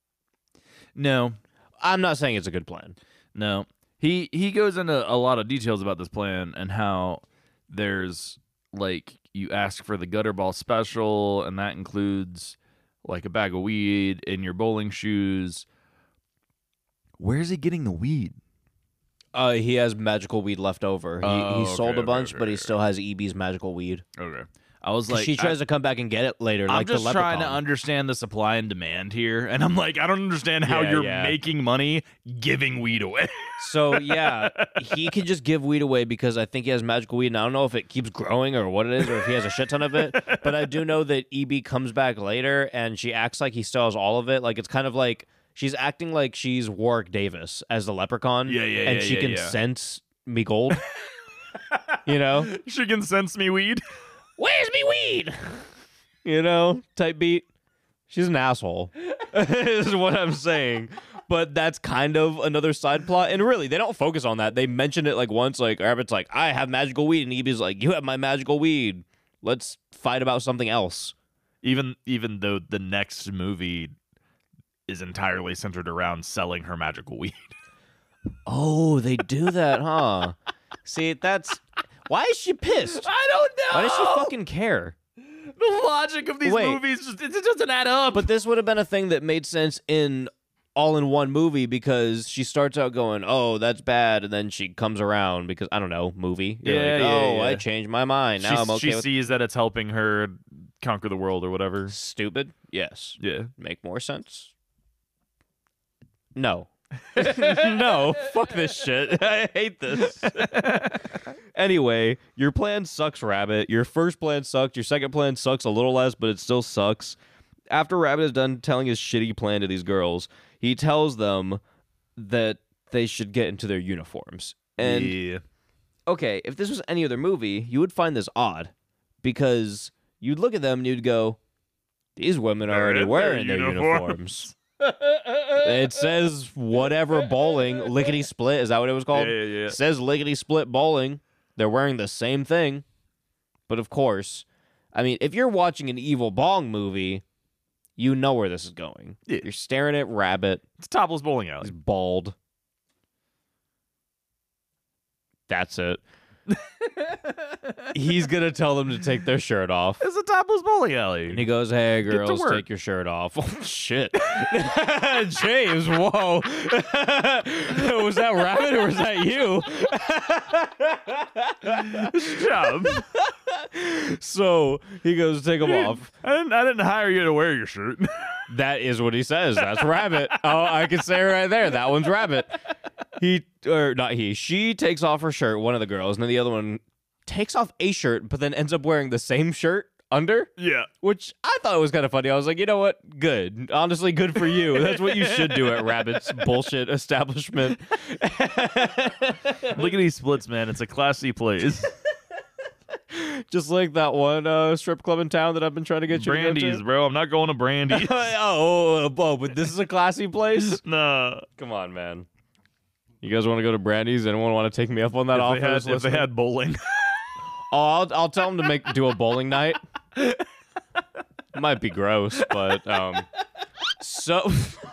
No. I'm not saying it's a good plan. No. He he goes into a lot of details about this plan and how there's like you ask for the gutter ball special, and that includes like a bag of weed in your bowling shoes. Where's he getting the weed? Uh, he has magical weed left over. He, Oh, he sold okay, a bunch, okay, but he okay. still has E B's magical weed. Okay. I was like, she tries I, to come back and get it later. I'm like just the trying to leprechaun. understand the supply and demand here, and I'm like, I don't understand how Yeah, you're yeah. making money giving weed away. So yeah, he can just give weed away because I think he has magical weed, and I don't know if it keeps growing or what it is, or if he has a shit ton of it. But I do know that E B comes back later, and she acts like he still has all of it. Like it's kind of like she's acting like she's Warwick Davis as the leprechaun. Yeah, yeah, and yeah, she yeah, can yeah. sense me gold. You know, She can sense me weed. where's me weed? You know, type beat. She's an asshole, is what I'm saying. but that's kind of another side plot. And really, they don't focus on that. They mention it like once, like Rabbit's like, I have magical weed, and Eevee's like, you have my magical weed. Let's fight about something else. Even even though the next movie is entirely centered around selling her magical weed. Oh, they do that, huh? See, that's why is she pissed? I don't know. Why does she fucking care? The logic of these Wait. movies just it, it doesn't add up. But this would have been a thing that made sense in all in one movie because she starts out going, "Oh, that's bad," and then she comes around because I don't know, movie. You're Yeah, like, yeah, oh, yeah. I changed my mind. Now she, I'm okay she with sees that it's helping her conquer the world or whatever. stupid. Yes, Yeah. make more sense. No. No, fuck this shit. I hate this. Anyway, your plan sucks, Rabbit. Your first plan sucked. Your second plan sucks a little less, but it still sucks. After Rabbit is done telling his shitty plan to these girls, he tells them that they should get into their uniforms. And yeah. okay, if this was any other movie, you would find this odd because you'd look at them and you'd go, these women are They're already in their wearing their uniforms." uniforms. It says whatever bowling, lickety split. Is that what it was called? Yeah, yeah, yeah. It says lickety split bowling. They're wearing the same thing. But of course, I mean, if you're watching an Evil Bong movie, you know where this is going. Yeah. You're staring at Rabbit. It's topless bowling alley. He's bald. That's it. He's going to tell them to take their shirt off. It's a topless bowling And alley. he goes, hey, to girls, work. take your shirt off. Oh, shit. James, whoa. Was that Rabbit or was that you? Job. So he goes, take them off. I didn't, I didn't hire you to wear your shirt. That is what he says. That's Rabbit. Oh, I can say it right there. That one's Rabbit. He, or not he, she takes off her shirt, one of the girls, and then the other one takes off a shirt, but then ends up wearing the same shirt under. Yeah. Which I thought was kind of funny. I was like, you know what? Good. Honestly, good for you. That's what you should do at Rabbit's bullshit establishment. Lickety splits, man. It's a Class C place. Just like that one uh, strip club in town that I've been trying to get you Brandy's, to go bro. I'm not going to Brandy's. to. oh, oh, oh, but this is a classy place? Nah. Come on, man. You guys want to go to Brandy's? Anyone want to take me up on that If offer? they, had, if they Listening? had bowling. Oh, I'll, I'll tell them to make do a bowling night. Might be gross, but um, so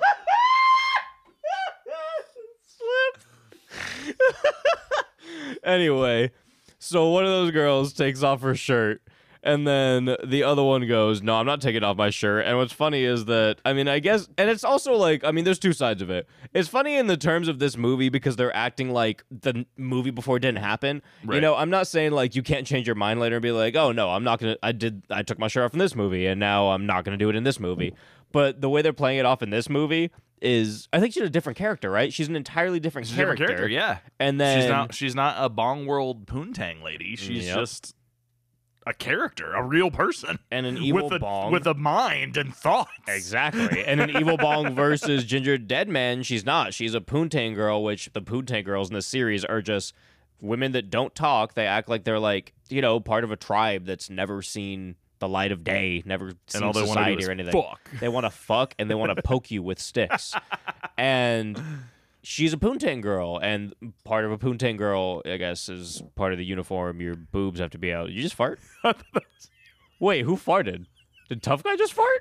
slip. Anyway, so one of those girls takes off her shirt, and then the other one goes, "No, I'm not taking off my shirt." And what's funny is that, I mean, I guess, and it's also like, I mean, there's two sides of it. It's funny in the terms of this movie because they're acting like the movie before didn't happen. You Right. know, I'm not saying like you can't change your mind later and be like, "Oh no, I'm not gonna. I did. I took my shirt off in this movie, and now I'm not gonna do it in this movie." But the way they're playing it off in this movie is, I think she's a different character, right? She's an entirely different She's a character. different character, yeah. And then she's not she's not a Bong World Poontang lady. She's Yep. just a character, a real person. and an evil with a, bong with a mind and thoughts. Exactly. And an evil bong versus Ginger Deadman, she's not. She's a Poontang girl, which the Poontang girls in the series are just women that don't talk. They act like they're like, you know, part of a tribe that's never seen the light of day, never seen And all they want to society do is or anything. fuck. They want to fuck and they want to poke you with sticks. And she's a Poontang girl, and part of a Poontang girl, I guess, is part of the uniform. Your boobs have to be out. You just fart? Wait, who farted? Did Tough Guy just fart?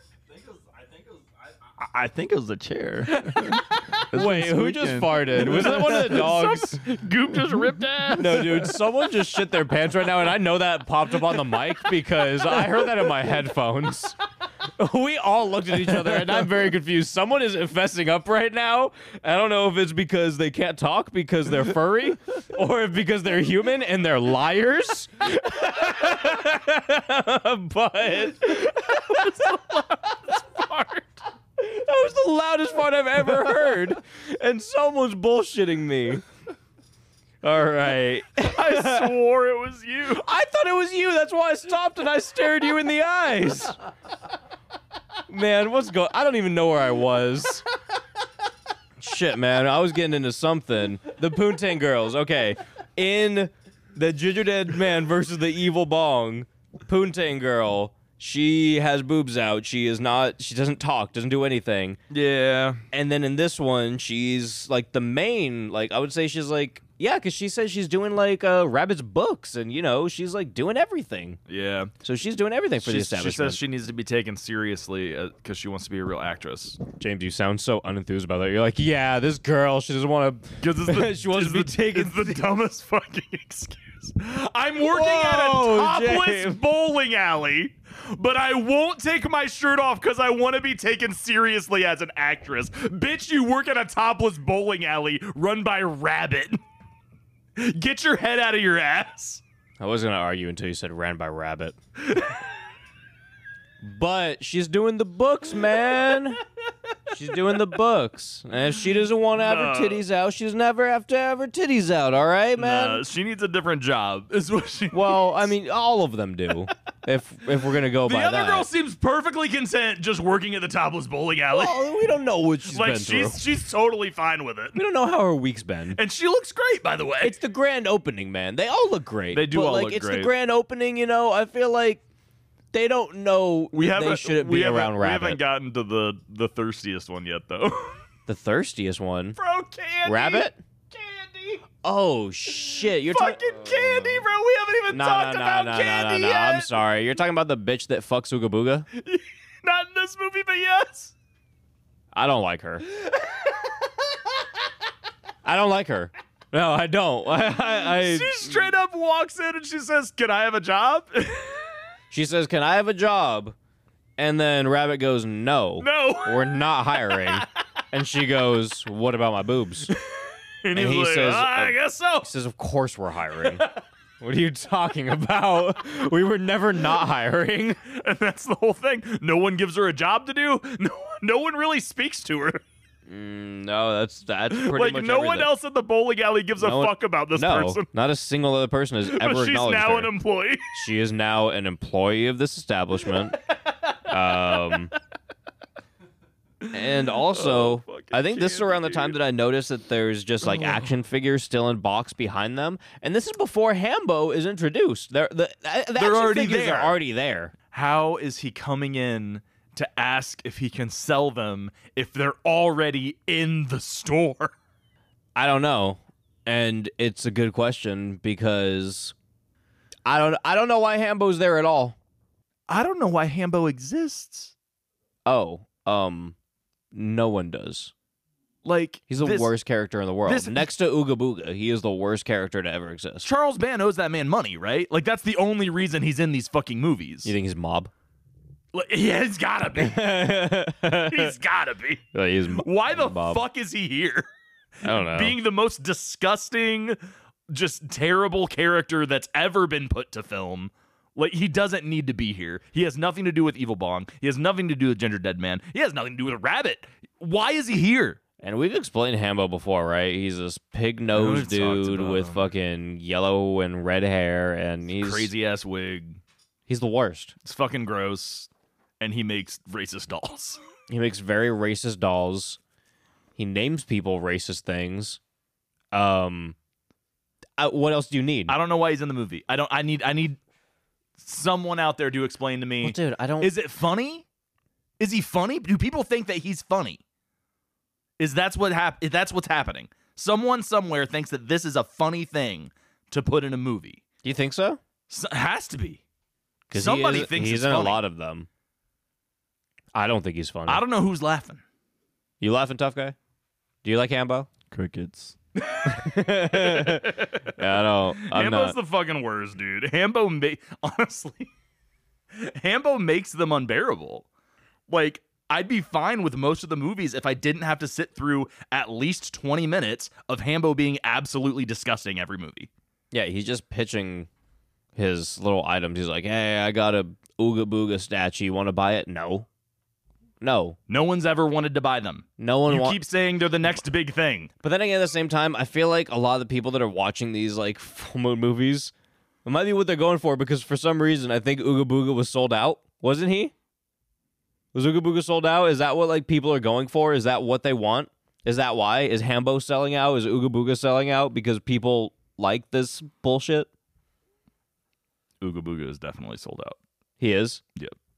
I- I think it was the chair. Wait, who just farted? Was that one of the dogs? Goop just ripped ass. No, dude, someone just shit their pants right now, and I know that popped up on the mic because I heard that in my headphones. We all looked at each other, and I'm very confused. Someone is fessing up right now. I don't know if it's because they can't talk because they're furry, or if because they're human and they're liars. But that was the loudest fart I've ever heard, and someone's bullshitting me. All right. I swore it was you. I thought it was you. That's why I stopped and I stared you in the eyes. Man, what's going? I don't even know where I was. Shit, man. I was getting into something. The Poontang girls. Okay. In the Ginger Dead Man versus the Evil Bong, Poontang girl She has boobs out. She is not. She doesn't talk. Doesn't do anything. Yeah. And then in this one, she's like the main. Like I would say, she's like yeah, because she says she's doing like uh, Rabbit's books, and you know she's like doing everything. Yeah. So she's doing everything for the She's- establishment. She says she needs to be taken seriously because she wants to be a real actress. James, you sound so unenthused about that. You're like, yeah, this girl, she doesn't want to. Because it's the, She wants it's to be the- taken It's the dumbest fucking excuse. I'm working at a Whoa, topless James. bowling alley, but I won't take my shirt off because I want to be taken seriously as an actress. Bitch, you work at a topless bowling alley run by Rabbit. Get your head out of your ass. I was gonna argue until you said ran by Rabbit. But she's doing the books, man. She's doing the books. And if she doesn't want to have her No. titties out, she doesn't ever have to have her titties out, all right, man? Uh, she needs a different job, is what she Well, I needs. mean, all of them do. If if we're gonna go the by other that. girl seems perfectly content just working at the topless bowling alley. Well, we don't know what she's like been she's through. she's totally fine with it. We don't know how her week's been. And she looks great, by the way. It's the grand opening, man. They all look great. They do but, all like, look it's the great. grand opening, you know. I feel like they don't know we that haven't they shouldn't we be haven't- around we Rabbit. haven't gotten to the the thirstiest one yet, though. The thirstiest one. Bro, Candy. Rabbit? Candy. Oh shit! You're Fucking talking. Candy, bro. We haven't even No, talked no, no, about no, no, Candy no, no. yet. I'm sorry. You're talking about the bitch that fucks Ooga Booga? Not in this movie, but yes. I don't like her. I don't like her. No, I don't. I, I, I, She straight up walks in and she says, "Can I have a job?" she says, "Can I have a job?" And then Rabbit goes, "No, No. we're not hiring." And she goes, "What about my boobs?" And, And he's he like, says, "Ah, I uh, guess so." He says, "Of course we're hiring." What are you talking about? We were never not hiring. And that's the whole thing. No one gives her a job to do. No, no one really speaks to her. Mm, no, that's that's pretty Like much no one everything. else at the bowling alley gives No a one- fuck about this no, person. not a single other person has ever But she's acknowledged now her. an employee. She is now an employee of this establishment. um, and also, Oh, fucking I think this is around the time Candy. that I noticed that there's just like action figures still in box behind them, and this is before Hambo is introduced. They're the, the They're action already figures there. are already there. How is he coming in to ask if he can sell them if they're already in the store? I don't know, and it's a good question because I don't I don't know why Hambo's there at all. I don't know why Hambo exists. Oh, um, no one does. Like He's the this- worst character in the world. this- Next to Ooga Booga, he is the worst character to ever exist. Charles Band owes that man money, right? Like that's the only reason he's in these fucking movies. You think he's mob? Like, yeah, he's gotta be. He's gotta be. Uh, he's mo- Why the mob. fuck is he here? I don't know. Being the most disgusting, just terrible character that's ever been put to film. Like, he doesn't need to be here. He has nothing to do with Evil Bong. He has nothing to do with Ginger Dead Man. He has nothing to do with Rabbit. Why is he here? and we've explained Hambo before, right? He's this pig-nosed We've talked dude about with him. fucking yellow and red hair, and he's Crazy ass wig. He's the worst. It's fucking gross. And he makes racist dolls. He makes very racist dolls. He names people racist things. Um, I, what else do you need? I don't know why he's in the movie. I don't. I need. I need someone out there to explain to me. Well, dude, I don't. Is it funny? Is he funny? Do people think that he's funny? Is that's what hap- Is that's what's happening? Someone somewhere thinks that this is a funny thing to put in a movie. do you think so? So, has to be. Because Somebody he is, thinks he's it's in funny. a lot of them. I don't think he's funny. I don't know who's laughing. You laughing, tough guy? Do you like Hambo? Crickets. Yeah, I don't. I'm Hambo's not. the fucking worst, dude. Hambo, ma- honestly, Hambo makes them unbearable. Like, I'd be fine with most of the movies if I didn't have to sit through at least twenty minutes of Hambo being absolutely disgusting every movie. Yeah, he's just pitching his little items. He's like, "Hey, I got a Ooga Booga statue. You want to buy it?" No, no, No one's ever wanted to buy them. no one You wants. keep saying they're the next big thing. But then again, at the same time, I feel like a lot of the people that are watching these like full moon movies, it might be what they're going for because for some reason I think Ooga Booga was sold out. Wasn't he? Was Ooga Booga sold out? Is that what like people are going for? Is that what they want? Is that why? Is Hambo selling out? Is Ooga Booga selling out because people like this bullshit? Ooga Booga is definitely sold out. He is. Yep.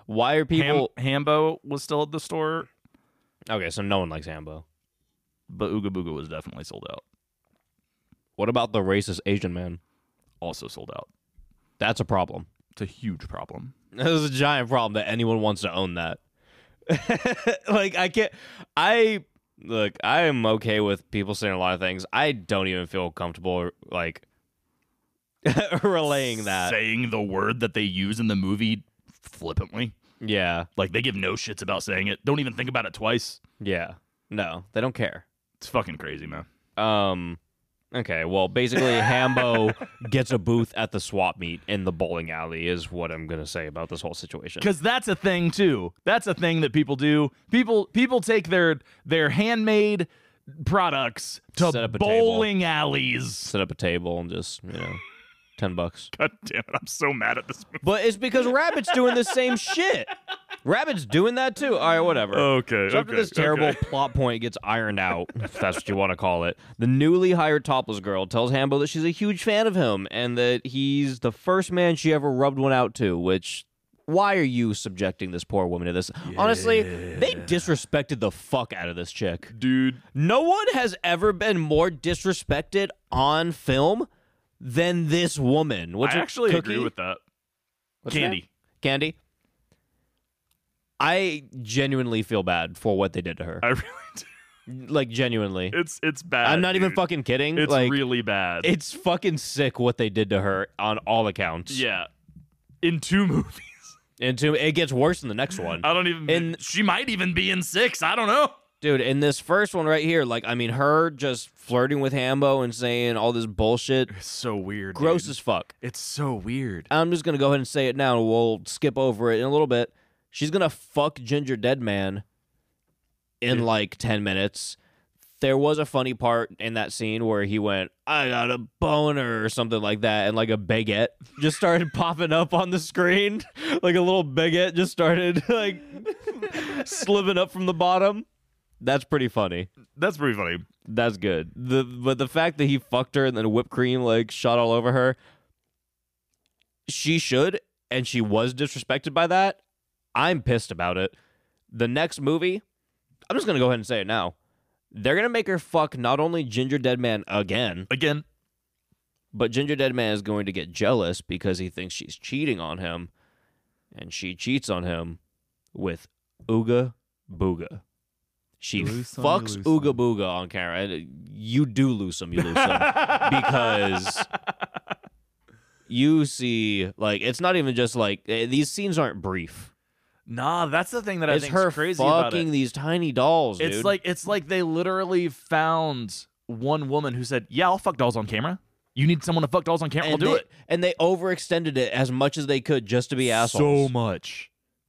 Why are people? Ham- Hambo was still at the store, Okay, so no one likes Hambo. but Ooga Booga was definitely sold out. What about the racist Asian man? Also sold out. That's a problem. It's a huge problem. This is a giant problem that anyone wants to own that. Like, I can't. I look. I am okay with people saying a lot of things. I don't even feel comfortable like relaying that. Saying the word that they use in the movie flippantly. Yeah, Like, they give no shits about saying it. Don't even think about it twice. yeah. No, they don't care. It's fucking crazy, man. Um. Okay, well, basically, Hambo gets a booth at the swap meet in the bowling alley, is what I'm gonna say about this whole situation. Because that's a thing too. That's a thing that people do. People people take their their handmade products to Set up a bowling alleys. Set up a table and just, you know, ten bucks. God damn it! I'm so mad at this movie. But it's because Rabbit's doing the same shit. Rabbit's doing that too. All right, whatever. Okay. So after this terrible plot point gets ironed out, if that's what you want to call it, the newly hired topless girl tells Hambo that she's a huge fan of him and that he's the first man she ever rubbed one out to, which, why are you subjecting this poor woman to this? Honestly, they disrespected the fuck out of this chick. dude. No one has ever been more disrespected on film than this woman. What's I her- actually Cookie? agree with that. What's her Candy. name? Candy. I genuinely feel bad for what they did to her. I really do. Like, genuinely. It's it's bad. I'm not even dude. fucking kidding. It's like, really bad. it's fucking sick what they did to her on all accounts. yeah. In two movies. And to, it gets worse in the next one. I don't even. In- she might even be in six. I don't know. Dude, in this first one right here, like, I mean, her just flirting with Hambo and saying all this bullshit, It's so weird. gross dude. as fuck. It's so weird. I'm just going to go ahead and say it now, and we'll skip over it in a little bit. She's going to fuck Ginger Deadman in Yeah. like ten minutes. There was a funny part in that scene where he went, I got a boner or something like that, and like a baguette just started popping up on the screen. Like a little baguette just started like slipping up from the bottom. That's pretty funny. That's pretty funny. That's good. The but the fact that he fucked her and then whipped cream like shot all over her, she should, and she was disrespected by that. I'm pissed about it. The next movie, I'm just gonna go ahead and say it now. They're gonna make her fuck not only Ginger Deadman again, Again. but Ginger Deadman is going to get jealous because he thinks she's cheating on him, and she cheats on him with Ooga Booga. She Lose some, fucks you lose Ooga some. Booga on camera. And you do lose some, you lose some. Because you see, like, it's not even just like, eh, these scenes aren't brief. Nah, that's the thing that I It's think her is crazy about fucking it. these tiny dolls, It's dude. like it's like they literally found one woman who said, "Yeah, I'll fuck dolls on camera. You need someone to fuck dolls on camera. and I'll do they, it." And they overextended it as much as they could just to be assholes. So much,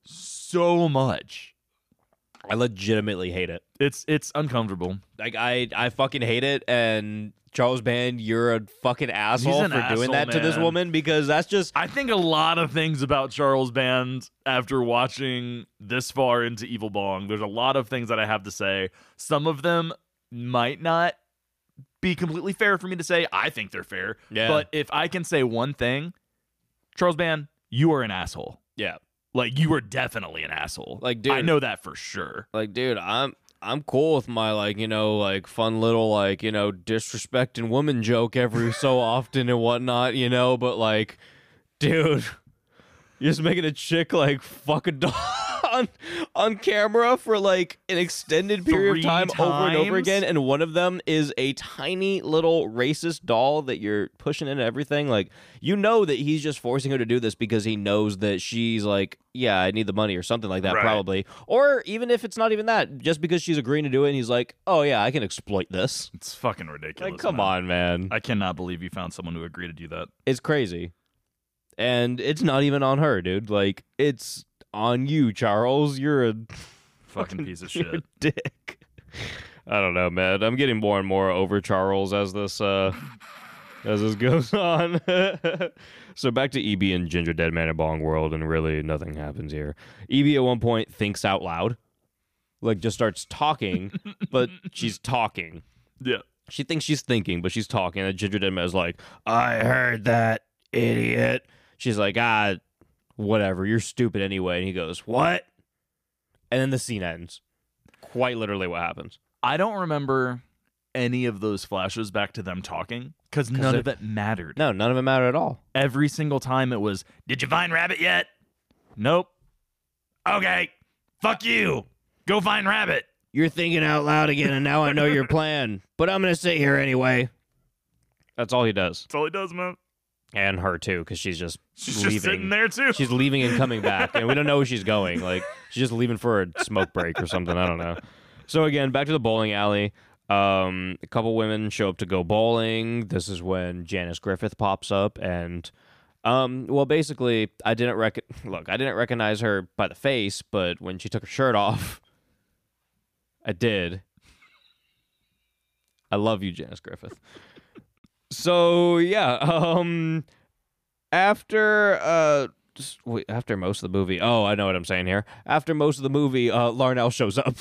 so much. I legitimately hate it. It's it's uncomfortable. Like, I, I fucking hate it, and Charles Band, you're a fucking asshole an for doing asshole, that to this man. woman, because that's just... I think a lot of things about Charles Band after watching this far into Evil Bong. There's a lot of things that I have to say. Some of them might not be completely fair for me to say. I think they're fair. Yeah. But if I can say one thing, Charles Band, you are an asshole. Yeah. Like, you are definitely an asshole. Like, dude- I know that for sure. Like, dude, I'm I'm cool with my, like, you know, like, fun little, like, you know, disrespecting woman joke every so often and whatnot, you know, but, like, dude, you're just making a chick, like, fuck a dog on, on camera for, like, an extended period Three of time over and over times? again, and one of them is a tiny little racist doll that you're pushing into everything. Like, you know that he's just forcing her to do this because he knows that she's, like, yeah, I need the money or something like that, Right. probably. Or even if it's not even that, just because she's agreeing to do it, and he's like, oh, yeah, I can exploit this. It's fucking ridiculous. Like, come man. on, man. I cannot believe you found someone who agreed to do that. It's crazy. And it's not even on her, dude. Like, it's on you, Charles. You're a Fucking piece of you're a shit. dick. I don't know, man. I'm getting more and more over Charles as this uh as this goes on. So back to E B and Ginger Deadman and Bong World, and really nothing happens here. E B at one point thinks out loud. Like, just starts talking, but she's talking. Yeah. She thinks she's thinking, but she's talking. And Ginger Deadman is like, I heard that, idiot. She's like, ah, whatever, you're stupid anyway. And he goes, what? And then the scene ends. Quite literally what happens. I don't remember any of those flashes back to them talking because none it- of it mattered. No, none of it mattered at all. Every single time it was, did you find Rabbit yet? Nope. Okay. Fuck you. Go find Rabbit. You're thinking out loud again, and now I know your plan. But I'm going to sit here anyway. That's all he does. That's all he does, man. And her, too, because she's just She's leaving. just sitting there, too. She's leaving and coming back, and we don't know where she's going. Like, she's just leaving for a smoke break or something. I don't know. So, again, back to the bowling alley. Um, a couple women show up to go bowling. This is when Janice Griffith pops up, and... Um, well, basically, I didn't rec- look, I didn't recognize her by the face, but when she took her shirt off, I did. I love you, Janice Griffith. So, yeah, um, after, uh, just, wait, after most of the movie, oh, I know what I'm saying here. After most of the movie, uh, Larnell shows up.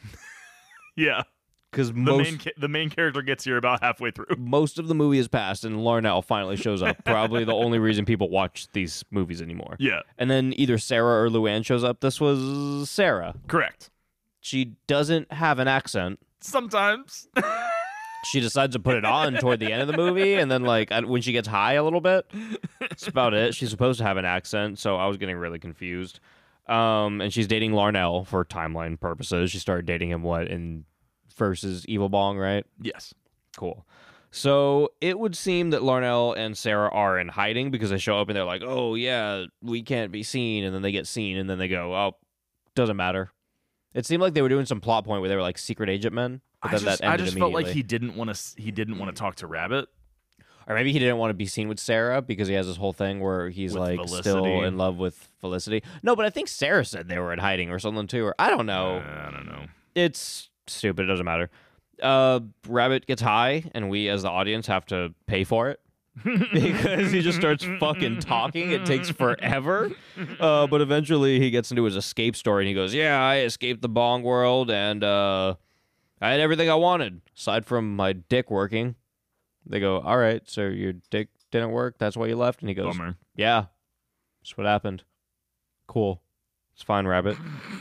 Yeah. Because The most... main ca- the main character gets here about halfway through. Most of the movie is passed, and Larnell finally shows up. Probably the only reason people watch these movies anymore. Yeah. And then either Sarah or Luann shows up. This was Sarah. Correct. She doesn't have an accent. Sometimes. She decides to put it on toward the end of the movie, and then like when she gets high a little bit, that's about it. She's supposed to have an accent, so I was getting really confused. Um, and she's dating Larnell for timeline purposes. She started dating him what in versus Evil Bong, right? Yes. Cool. So it would seem that Larnell and Sarah are in hiding because they show up and they're like, oh, yeah, we can't be seen. And then they get seen and then they go, oh, doesn't matter. It seemed like they were doing some plot point where they were like secret agent men. But I then just, that I ended just felt like immediately. he didn't want to. He didn't want to talk to Rabbit. Or maybe he didn't want to be seen with Sarah because he has this whole thing where he's With like Felicity. still in love with Felicity. No, but I think Sarah said they were in hiding or something too. Or I don't know. Uh, I don't know. It's stupid. It doesn't matter. Uh, Rabbit gets high, and we as the audience have to pay for it because he just starts fucking talking. It takes forever, uh, but eventually he gets into his escape story, and he goes, "Yeah, I escaped the Bong world, and uh, I had everything I wanted aside from my dick working." They go, "All right, so your dick didn't work. That's why you left." And he goes, Bummer. "Yeah, that's what happened. Cool, it's fine, Rabbit."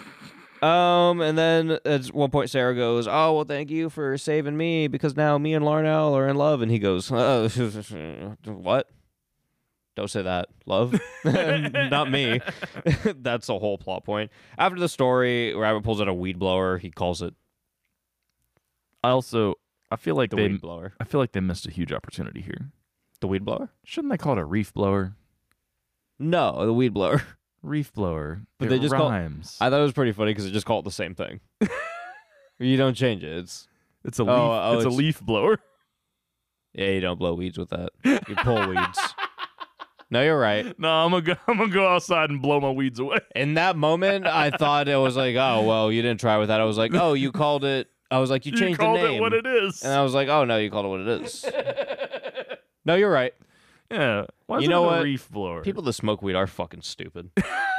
Um, and then at one point Sarah goes, "Oh, well, thank you for saving me because now me and Larnell are in love." And he goes, uh, "What? Don't say that, love. Not me." That's a whole plot point. After the story, Rabbit pulls out a weed blower. He calls it I also, I feel like the they, weed blower. I feel like they missed a huge opportunity here. The weed blower? Shouldn't they call it a reef blower? No, the weed blower. Reef blower. But It they just call- rhymes. I thought it was pretty funny because it just called it the same thing. You don't change it. It's it's a Oh, leaf. oh, it's, it's- a leaf blower. yeah, you don't blow weeds with that. You pull weeds. No, you're right. No, I'm gonna go. I'm gonna go outside and blow my weeds away. In that moment, I thought it was like, oh, well, you didn't try with that. I was like, oh, you called it. I was like, you You changed called the name. it what it is. And I was like, oh, no, you called it what it is. No, you're right. Yeah. Why is You it know a what? reef blower? People that smoke weed are fucking stupid.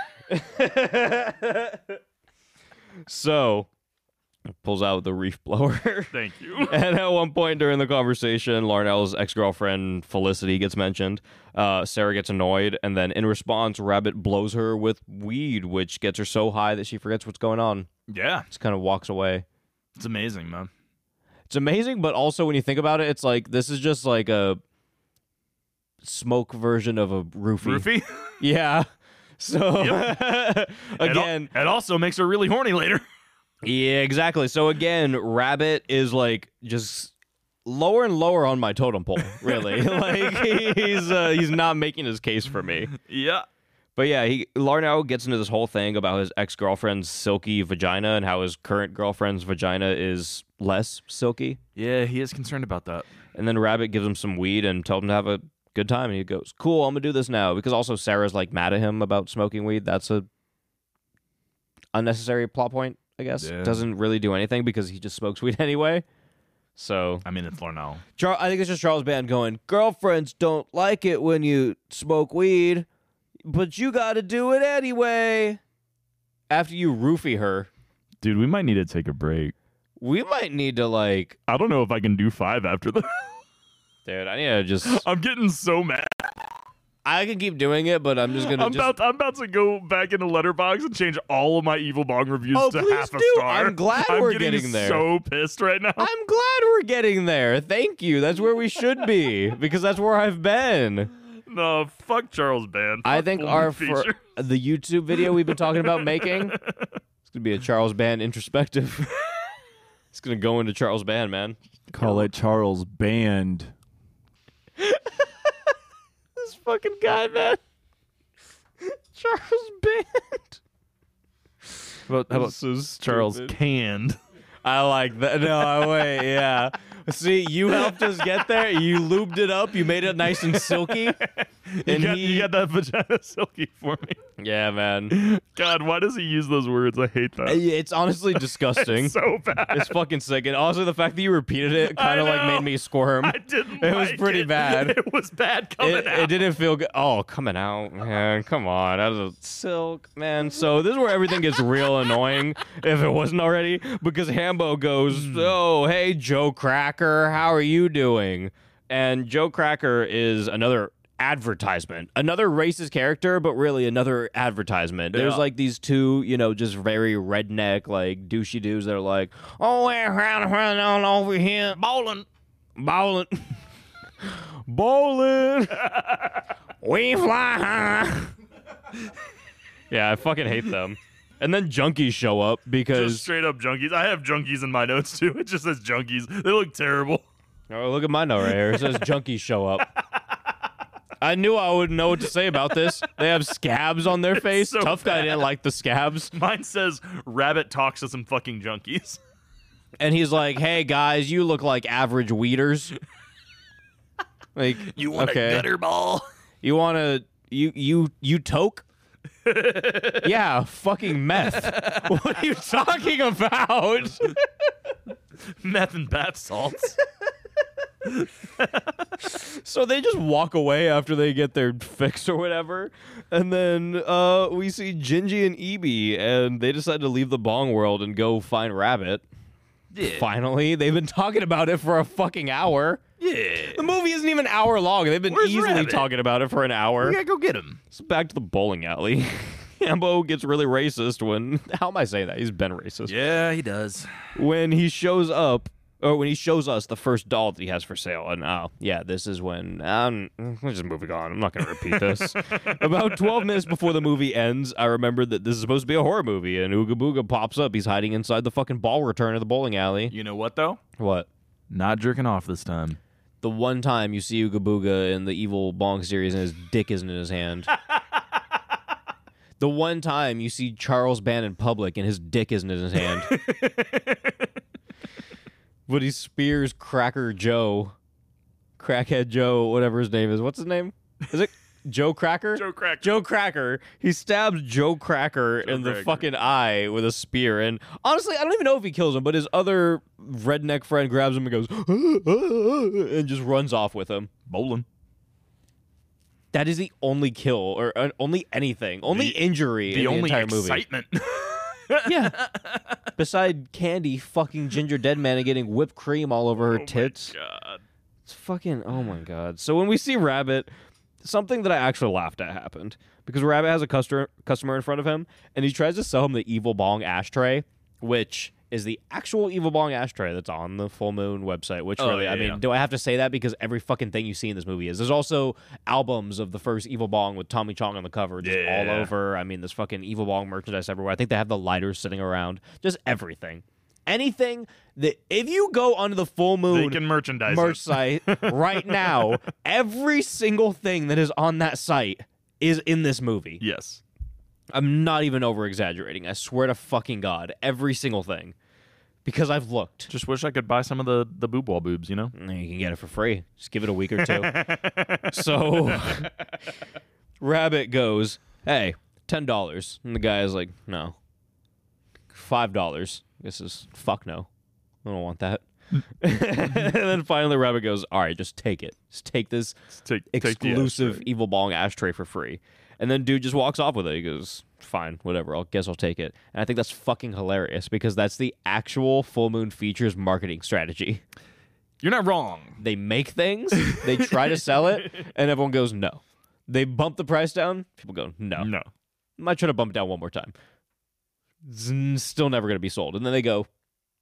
So, pulls out the reef blower. Thank you. And at one point during the conversation, Larnell's ex-girlfriend Felicity gets mentioned. Uh, Sarah gets annoyed, and then in response, Rabbit blows her with weed, which gets her so high that she forgets what's going on. Yeah, Just kind of walks away. it's amazing, man. It's amazing, but also when you think about it, it's like this is just like a smoke version of a roofie. Roofie. Yeah. So It al- again, it also makes her really horny later. yeah, exactly. So again, Rabbit is like just lower and lower on my totem pole. Really, like he's uh, he's not making his case for me. Yeah. But yeah, he Larnell gets into this whole thing about his ex girlfriend's silky vagina and how his current girlfriend's vagina is less silky. Yeah, he is concerned about that. And then Rabbit gives him some weed and tells him to have a good time. And he goes, "Cool, I'm gonna do this now." Because also Sarah's like mad at him about smoking weed. That's a unnecessary plot point, I guess. Yeah. Doesn't really do anything because he just smokes weed anyway. So I mean, it's Larnell. Char- I think it's just Charles Band going, "Girlfriends don't like it when you smoke weed, but you got to do it anyway." After you roofie her, Dude, we might need to take a break. we might need to like, I don't know if I can do five after that. dude, I need to just. I'm getting so mad. I can keep doing it, but I'm just gonna. I'm just... about I'm about to go back into Letterboxd and change all of my Evil Bong reviews Oh, to please half a do. star. I'm glad I'm we're getting, getting there. So pissed right now. I'm glad we're getting there. Thank you. That's where we should be because that's where I've been. No, fuck Charles Band. I Fuck think full our feature. for the YouTube video we've been talking about making, it's gonna be a Charles Band introspective. It's gonna go into Charles Band, man. Call it Charles Band. This fucking guy, man. Charles Band. How about, how about So Charles stupid. Canned? I like that. No, wait, yeah. See, you helped us get there. You lubed it up. You made it nice and silky. You And got, he, you got that vagina silky for me. yeah, man. God, why does he use those words? I hate that. It's honestly disgusting. It's so bad. It's fucking sick. And also the fact that you repeated it kind of I like know. made me squirm. I didn't. It was like pretty it. bad. It was bad coming It, out. it didn't feel good. Oh, coming out, man. Come on. That was a silk, man. So this is where everything gets real annoying, if it wasn't already, because Hambo goes, oh, hey, Joe Cracker, how are you doing? And Joe Cracker is another advertisement, another racist character, but really another advertisement. There's Yeah. like these two, you know, just very redneck, like douchey dudes that are like, oh, we're running on over here, Bowling. bowling, bowling, we fly high. Yeah, I fucking hate them. And then junkies show up Just because straight up junkies. I have junkies in my notes too. It just says junkies. They look terrible. oh, look at my note right here. It says junkies show up. I knew I wouldn't know what to say about this. They have scabs on their face. so Tough guy bad. didn't like the scabs. Mine says Rabbit talks to some fucking junkies. And he's like, hey, guys, you look like average weeders. Like, You want okay. a gutter ball? You want to, you, you, you toke? Yeah, fucking meth. What are you talking about? Meth and bath salts. So they just walk away after they get their fix or whatever. And then uh, we see Gingy and Ebi, and they decide to leave the bong world and go find Rabbit. Yeah. Finally, they've been talking about it for a fucking hour. Yeah. The movie isn't even an hour long. They've been Where's easily Rabbit? talking about it for an hour. We gotta go get him. So back to the bowling alley. Hambo gets really racist when, how am I saying that? He's been racist. Yeah, he does. When he shows up, or when he shows us the first doll that he has for sale. And oh, yeah, this is when, um, we're just moving on. I'm not going to repeat this. About twelve minutes before the movie ends, I remembered that this is supposed to be a horror movie, and Ooga Booga pops up. He's hiding inside the fucking ball return of the bowling alley. You know what though? What? Not jerking off this time. The one time you see Ooga Booga in the Evil Bong series and his dick isn't in his hand. The one time you see Charles Band in public and his dick isn't in his hand. But he spears Cracker Joe. Crackhead Joe, whatever his name is. What's his name? Is it Joe Cracker? Joe Cracker. Joe Cracker. He stabs Joe Cracker Joe in the Cracker. fucking eye with a spear. And honestly, I don't even know if he kills him, but his other redneck friend grabs him and goes, and just runs off with him. Bowling. That is the only kill or uh, only anything, only The- injury The in only the entire movie. excitement. Yeah. Beside Candy fucking Ginger Deadman and getting whipped cream all over her Oh my tits. God. It's fucking, oh my God. So when we see Rabbit, something that I actually laughed at happened. Because Rabbit has a customer customer in front of him, and he tries to sell him the Evil Bong ashtray, which is the actual Evil Bong ashtray that's on the Full Moon website. Which Oh, really, yeah, I mean, yeah. do I have to say that? Because every fucking thing you see in this movie is. There's also albums of the first Evil Bong with Tommy Chong on the cover, just Yeah. all over. I mean, there's fucking Evil Bong merchandise everywhere. I think they have the lighters sitting around. Just everything. Anything that, if you go onto the Full Moon They can merchandise merch it. site right now, every single thing that is on that site is in this movie. Yes. I'm not even over exaggerating. I swear to fucking God, every single thing. Because I've looked. Just wish I could buy some of the the boob wall boobs, you know? You can get it for free. Just give it a week or two. So Rabbit goes, hey, ten dollars. And the guy is like, no. five dollars. This is fuck no. I don't want that. And then finally Rabbit goes, all right, just take it. Just take this Take, take the exclusive ashtray. Evil Bong ashtray for free. And then dude just walks off with it. He goes, fine, whatever. I guess I'll take it. And I think that's fucking hilarious because that's the actual Full Moon Features marketing strategy. You're not wrong. They make things, they try to sell it, and everyone goes, no. They bump the price down. People go, no. No. Might try to bump it down one more time. It's still never going to be sold. And then they go,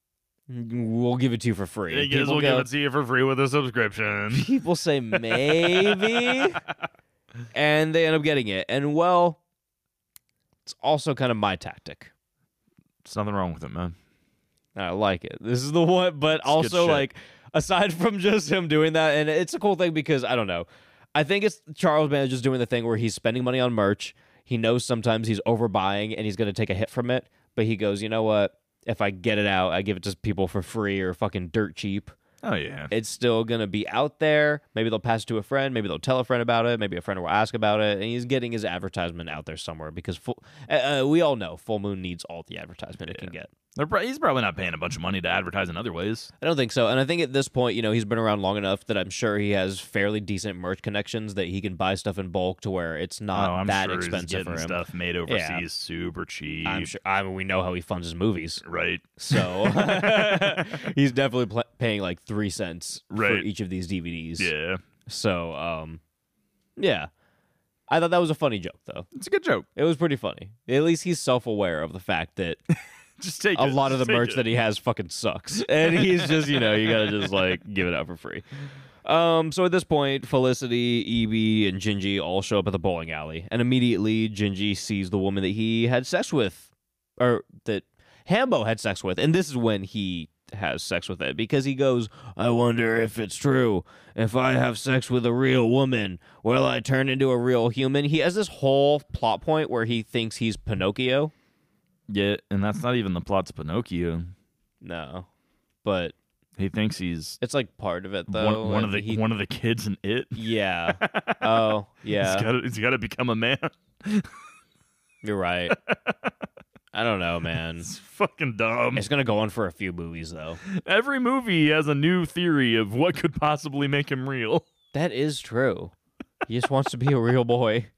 we'll give it to you for free. I And guess people we'll go- give it to you for free with a subscription. People say maybe, and they end up getting it. And well, it's also kind of my tactic. There's nothing wrong with it, man. I like it. This is the one, but good also shit. like aside from just him doing that, and it's a cool thing because I don't know. I think it's Charles Band just doing the thing where he's spending money on merch. He knows sometimes he's overbuying and he's going to take a hit from it, but he goes, you know what? If I get it out, I give it to people for free or fucking dirt cheap. Oh, yeah. It's still going to be out there. Maybe they'll pass it to a friend. Maybe they'll tell a friend about it. Maybe a friend will ask about it. And he's getting his advertisement out there somewhere because full, uh, uh, we all know Full Moon needs all the advertisement it can get. They're pro- he's probably not paying a bunch of money to advertise in other ways. I don't think so. And I think at this point, you know, he's been around long enough that I'm sure he has fairly decent merch connections that he can buy stuff in bulk to where it's not oh, I'm that sure expensive he's for getting him. stuff made overseas super cheap. I'm sure. I mean, we know how he funds his movies. Right. So he's definitely pl- paying like three cents for Right. each of these D V Ds. Yeah. So, um, yeah. I thought that was a funny joke, though. It's a good joke. It was pretty funny. At least he's self-aware of the fact that Just take a it. lot of the Just take merch it. that he has fucking sucks. And he's just, you know, you gotta just, like, give it out for free. Um, so at this point, Felicity, Evie, and Gingy all show up at the bowling alley. And immediately, Gingy sees the woman that he had sex with. Or that Hambo had sex with. And this is when he has sex with it. Because he goes, I wonder if it's true. If I have sex with a real woman, will I turn into a real human? He has this whole plot point where he thinks he's Pinocchio. Yeah, and that's not even the plot's Pinocchio. No. But He thinks he's it's like part of it, though. one, one of the and he- one of the kids in it. Yeah. Oh, yeah. He's got he's got to become a man. You're right. I don't know, man. It's fucking dumb. It's gonna go on for a few movies, though. Every movie has a new theory of what could possibly make him real. That is true. He just wants to be a real boy.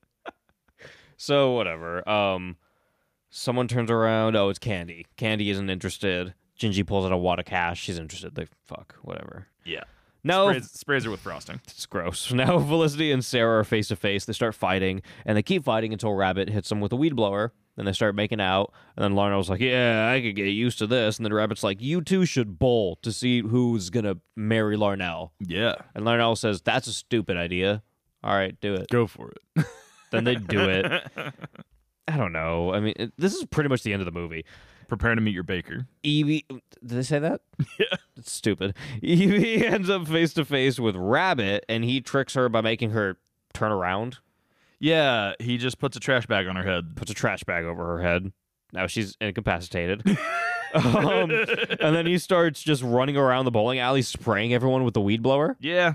So whatever. Um, someone turns around. Oh, it's Candy. Candy isn't interested. Gingy pulls out a wad of cash. She's interested. Like fuck, whatever. Yeah. No, Sprays, sprays her with frosting. it's gross. Now Felicity and Sarah are face to face. They start fighting, and they keep fighting until Rabbit hits them with a weed blower. Then they start making out, and then Larnell's like, "Yeah, I could get used to this." And then Rabbit's like, "You two should bowl to see who's gonna marry Larnell." Yeah. And Larnell says, "That's a stupid idea." All right, do it. Go for it. Then they do it. I don't know. I mean, it, this is pretty much the end of the movie. Prepare to meet your baker. Evie, did they say that? Yeah. It's stupid. Evie ends up face to face with Rabbit, and he tricks her by making her turn around, Yeah, he just puts a trash bag on her head. puts a trash bag over her head. Now she's incapacitated. um, and then he starts just running around the bowling alley, spraying everyone with the weed blower. Yeah.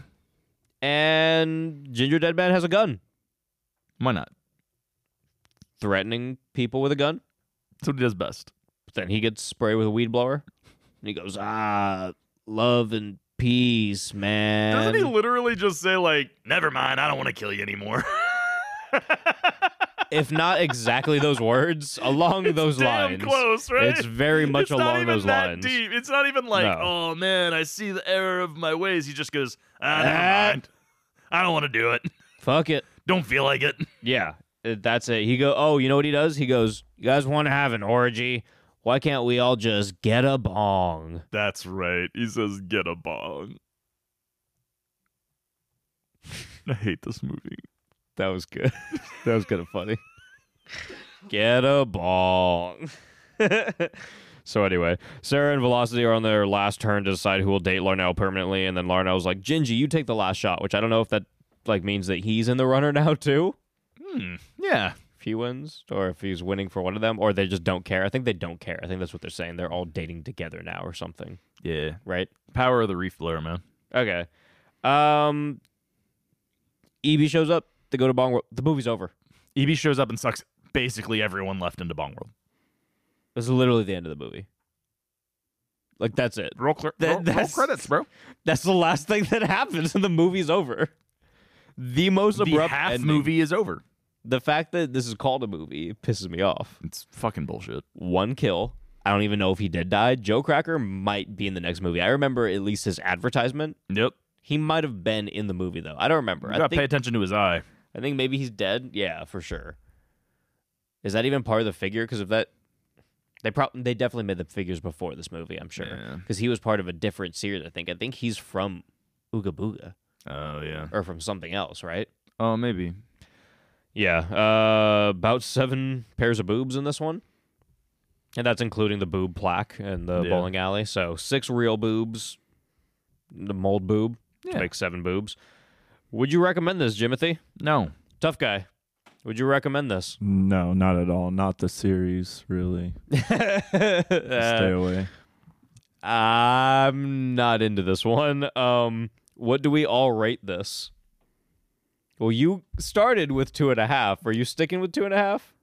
And Ginger Deadman has a gun, Why not? threatening people with a gun. That's what he does best. Then he gets sprayed with a weed blower. And he goes, ah, love and peace, man. Doesn't he literally just say, like, never mind, I don't want to kill you anymore? If not exactly those words, along It's those damn lines. close, right? It's very much It's not along even those that lines. deep. It's not even like, No. oh, man, I see the error of my ways. He just goes, ah, never Ah. mind. I don't want to do it. Fuck it. Don't feel like it. Yeah, uh, that's it. He go, oh, you know what he does? He goes, you guys want to have an orgy? Why can't we all just get a bong? That's right. He says, get a bong. I hate this movie. That was good. That was kind of funny. Get a bong. So anyway, Sarah and Velocity are on their last turn to decide who will date Larnell permanently, and then Larnell's like, Gingy, you take the last shot, which I don't know if that like means that he's in the runner now too. Hmm. Yeah. If he wins, or if he's winning for one of them, or they just don't care. I think they don't care. I think that's what they're saying. They're all dating together now or something, Yeah. right? Power of the reef blower, man. Okay. Um, Evie shows up. They go to Bong World. The movie's over. E B shows up and sucks basically everyone left into Bong World. This is literally the end of the movie. Like, that's it. Roll, cl- That- roll, roll that's- credits, bro. That's the last thing that happens, and the movie's over. The most The abrupt half ending. movie is over. The fact that this is called a movie pisses me off. It's fucking bullshit. One kill. I don't even know if he did die. Joe Cracker might be in the next movie. I remember at least his advertisement. Yep. He might have been in the movie, though. I don't remember. You I gotta think, pay attention to his eye. I think maybe he's dead. Yeah, for sure. Is that even part of the figure? Because if that, they probably they definitely made the figures before this movie. I'm sure Yeah. because he was part of a different series. I think. I think he's from Ooga Booga Oh yeah. or from something else, right? Oh maybe. Yeah. Uh, about seven pairs of boobs in this one, and that's including the boob plaque and the Yeah. bowling alley. So six real boobs, the mold boob to Yeah. make seven boobs. Would you recommend this, Jimothy? No. Tough guy. Would you recommend this? No, not at all. Not the series, really. Stay Uh, away. I'm not into this one. Um, what do we all rate this? Well, you started with two and a half. Are you sticking with two and a half?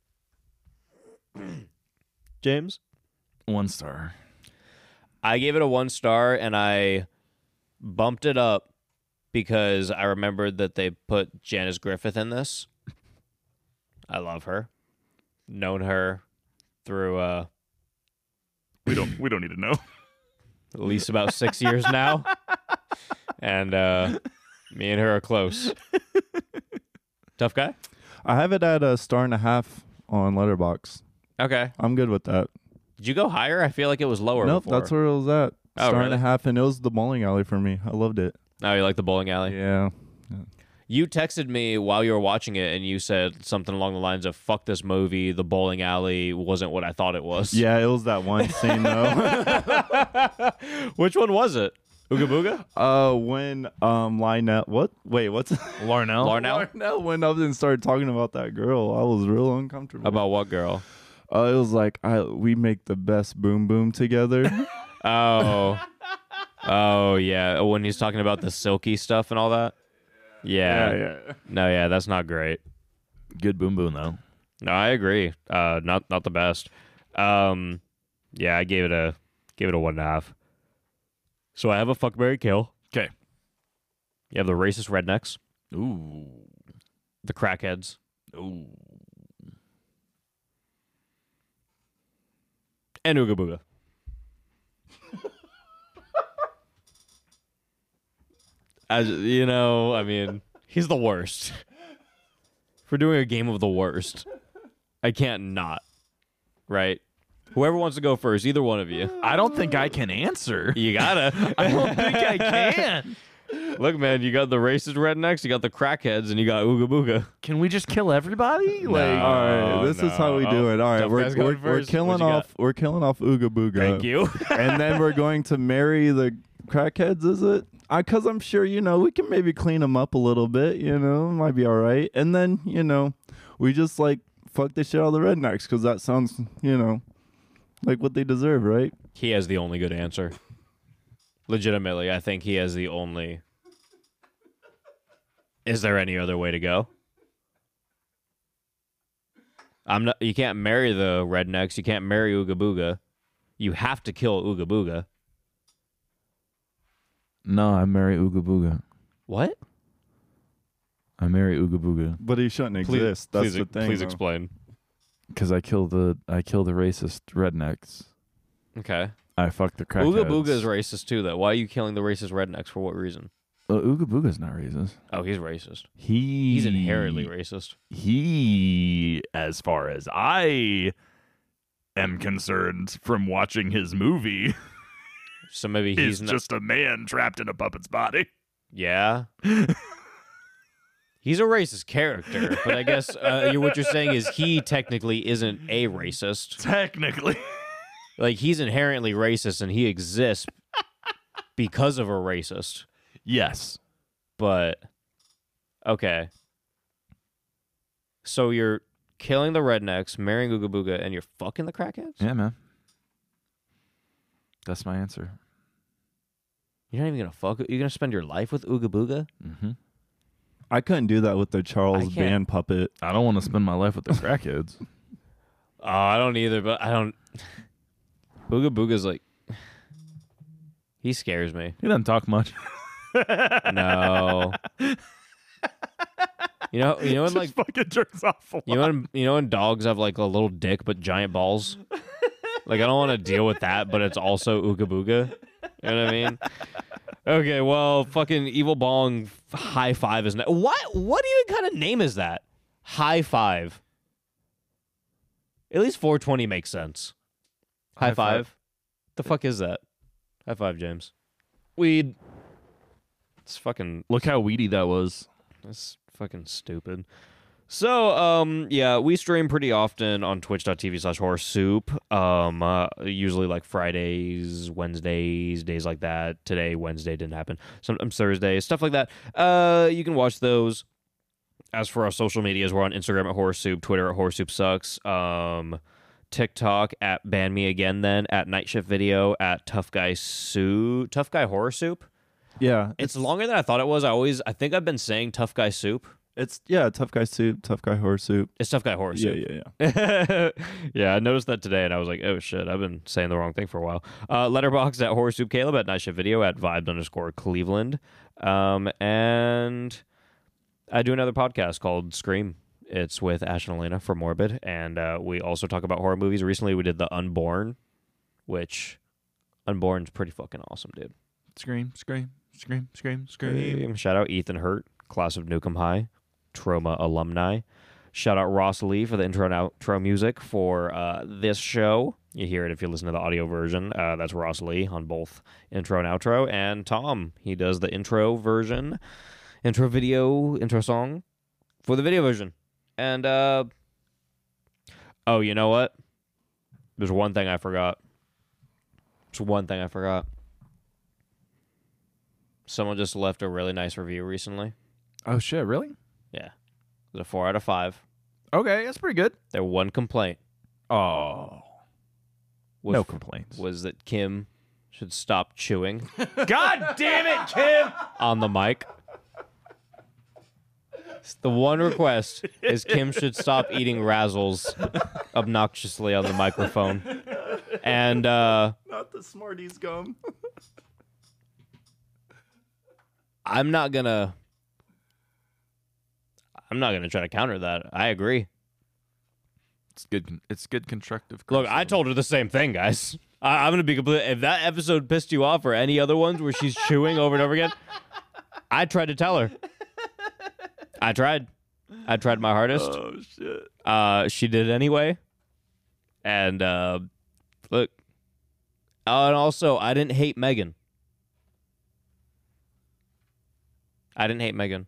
James? One star. I gave it a one star and I bumped it up because I remembered that they put Janice Griffith in this. I love her. Known her through uh, We don't we don't need to know. at least about six years now. And uh, me and her are close. Tough guy? I have it at a star and a half on Letterboxd. Okay. I'm good with that. Did you go higher? I feel like it was lower Nope, before. that's where it was at. Oh, Star and really? a half, and it was the bowling alley for me. I loved it. Oh, you like the bowling alley? Yeah. You texted me while you were watching it, and you said something along the lines of, fuck this movie, the bowling alley wasn't what I thought it was. Yeah, it was that one scene though. Which one was it? Ooga Booga? uh, when um Lionel, what? Wait, what's Larnell. Larnell? Larnell went up and started talking about that girl. I was real uncomfortable. About what girl? Uh, it was like I we make the best boom boom together. Oh. Oh, yeah. When he's talking about the silky stuff and all that? Yeah. yeah. No, yeah, that's not great. Good boom boom though. No, I agree. Uh, not not the best. Um, yeah, I gave it a gave it a one and a half. So I have a fuck, marry, kill. Okay. You have the racist rednecks, Ooh. the crackheads, Ooh. and Ooga Booga. As you know, I mean, he's the worst. If we're doing a game of the worst, I can't not. Right? Whoever wants to go first, either one of you. I don't think I can answer. You gotta. I don't think I can. Look, man, you got the racist rednecks, you got the crackheads, and you got Ooga Booga. Can we just kill everybody? Like, No. All right, this is how we do Oh, it. All right, tough we're guy's we're, going we're first. killing What you got? off we're killing off Ooga Booga. Thank you. And then we're going to marry the crackheads. Is it? Because I'm sure you know we can maybe clean them up a little bit. You know, might be all right. And then you know, we just like fuck the shit out of the rednecks because that sounds you know like what they deserve, right? He has the only good answer. Legitimately, I think he has the only. Is there any other way to go? I'm not. You can't marry the rednecks. You can't marry Ooga Booga. You have to kill Ooga Booga. no, I marry Ooga Booga. What? I marry Ooga Booga But he shouldn't exist. That's please, the thing. Please though. explain. because I kill the I kill the racist rednecks. Okay. I fuck the crackheads. Ooga Booga is racist too, though. Why are you killing the racist rednecks? For what reason? Uh, Ooga Booga's not racist. Oh, he's racist. He He's inherently racist. He, as far as I am concerned, from watching his movie, So maybe he's is not. just a man trapped in a puppet's body. Yeah. He's a racist character, but I guess uh, you what you're saying is he technically isn't a racist. Technically. Like, he's inherently racist and he exists because of a racist. Yes. But, okay. So you're killing the rednecks, marrying Ooga Booga, and you're fucking the crackheads? Yeah, man. That's my answer. You're not even going to fuck. You're going to spend your life with Ooga Booga? Mm-hmm. I couldn't do that with the I Charles can't. Band puppet. I don't want to spend my life with the crackheads. Oh, I don't either, but I don't. Ooga Booga's like. He scares me. He doesn't talk much. No. You know, you know when like Just fucking jerks off a lot. you know when you know when dogs have like a little dick but giant balls. Like I don't want to deal with that, but it's also Ooga Booga. You know what I mean? Okay, well, fucking Evil Bong High Five is not. What? What even kind of name is that? High Five. At least four twenty makes sense. High, High five. five. The fuck is that? High five, James. Weed. It's fucking. Look how weedy that was. That's fucking stupid. So, um, yeah, we stream pretty often on twitch.tv slash horror soup. Um, uh, usually like Fridays, Wednesdays, days like that. Today, Wednesday didn't happen. Sometimes Thursdays, stuff like that. Uh, you can watch those. As for our social medias, we're on Instagram at horror soup, Twitter at horror soup sucks, um, TikTok at ban me again, then at night shift video, at tough guy soup, tough guy horror soup. Yeah, It's longer than I thought it was. I always, I think I've been saying tough guy soup. it's yeah, tough guy soup, tough guy horror soup. It's tough guy horror Yeah, soup. yeah, yeah. Yeah, I noticed that today, and I was like, oh shit, I've been saying the wrong thing for a while. Uh, Letterboxd at horror soup Caleb, at night shift video, at vibes underscore Cleveland, um, and I do another podcast called Scream. It's with Ash and Elena for Morbid, and uh, we also talk about horror movies. Recently, we did The Unborn, which Unborn's pretty fucking awesome, dude. Scream, scream, scream, scream, scream. Shout out Ethan Hurt, class of Newcomb High, Trauma alumni. Shout out Ross Lee for the intro and outro music for uh, this show. You hear it if you listen to the audio version. Uh, that's Ross Lee on both intro and outro. And Tom, he does the intro version, intro video, intro song for the video version. And, uh, oh, you know what? There's one thing I forgot. There's one thing I forgot. Someone just left a really nice review recently. Oh shit, really? Yeah. It was a four out of five. Okay, that's pretty good. Their one complaint Oh, was, no complaints. was that Kim should stop chewing God damn it, Kim! on the mic. The one request is Kim should stop eating Razzles obnoxiously on the microphone. And, uh... Not the Smarties gum. I'm not gonna... I'm not gonna try to counter that. I agree. It's good. It's good constructive. Look, I told her the same thing, guys. I, I'm gonna be complete. If that episode pissed you off, or any other ones where she's chewing over and over again, I tried to tell her. I tried. I tried my hardest. Oh shit. Uh, she did it anyway. And uh, look. Oh, and also, I didn't hate Megan. I didn't hate Megan.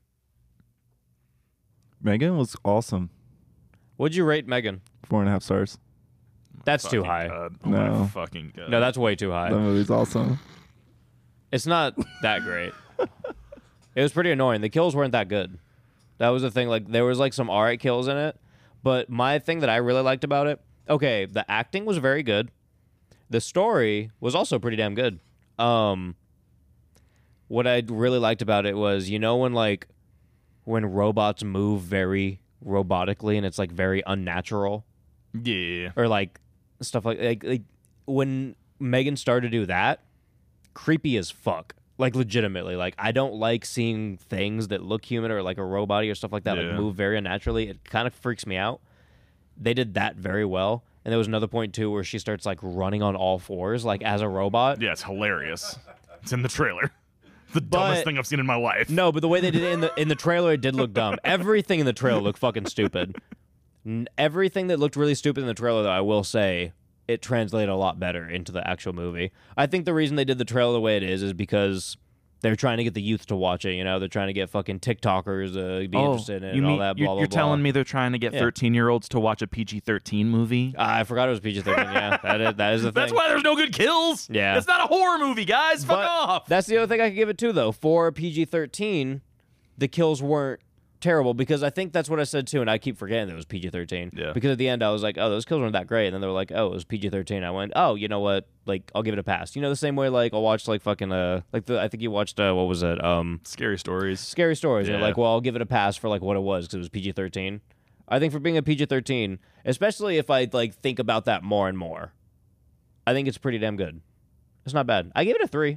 Megan was awesome. What'd you rate Megan? Four and a half stars. That's too Fucking high. God. Oh No. my fucking God. No, that's way too high. That movie's awesome. It's not that great. It was pretty annoying. The kills weren't that good. That was the thing. Like, there was like some alright kills in it, but my thing that I really liked about it, okay, the acting was very good. The story was also pretty damn good. Um, what I really liked about it was, you know, when like when robots move very robotically and it's like very unnatural, Yeah. or like stuff like like, like when Megan started to do that, creepy as fuck. Like, legitimately, like, I don't like seeing things that look human or like a robot or stuff like that, Yeah. like move very unnaturally. It kind of freaks me out. They did that very well. And there was another point too where she starts like running on all fours, like as a robot. Yeah, it's hilarious. It's in the trailer. The dumbest But- thing I've seen in my life. No, but the way they did it in the in the trailer, it did look dumb. Everything in the trailer looked fucking stupid. N- Everything that looked really stupid in the trailer, though, I will say, it translated a lot better into the actual movie. I think the reason they did the trailer the way it is is because they're trying to get the youth to watch it. You know, they're trying to get fucking TikTokers uh, be interested in it you and mean all that. you're, Blah blah you're blah. telling me they're trying to get Yeah. thirteen-year-olds to watch a P G thirteen movie? Ah, I forgot it was P G thirteen. Yeah, that is, that is the thing. That's why there's no good kills. Yeah. It's not a horror movie, guys. Fuck But off. That's the other thing I could give it to, though. For P G thirteen, the kills weren't terrible, because I think that's what I said too, and I keep forgetting that it was P G thirteen. Yeah. Because at the end I was like, oh, those kills weren't that great, and then they were like, oh, it was P G thirteen. I went, oh, you know what? Like, I'll give it a pass. You know, the same way like I'll watch like fucking uh like the I think you watched uh what was it um Scary stories. Scary Stories. And Yeah. you're like, well, I'll give it a pass for like what it was because it was P G thirteen. I think for being a P G thirteen, especially if I like think about that more and more, I think it's pretty damn good. It's not bad. I gave it a three.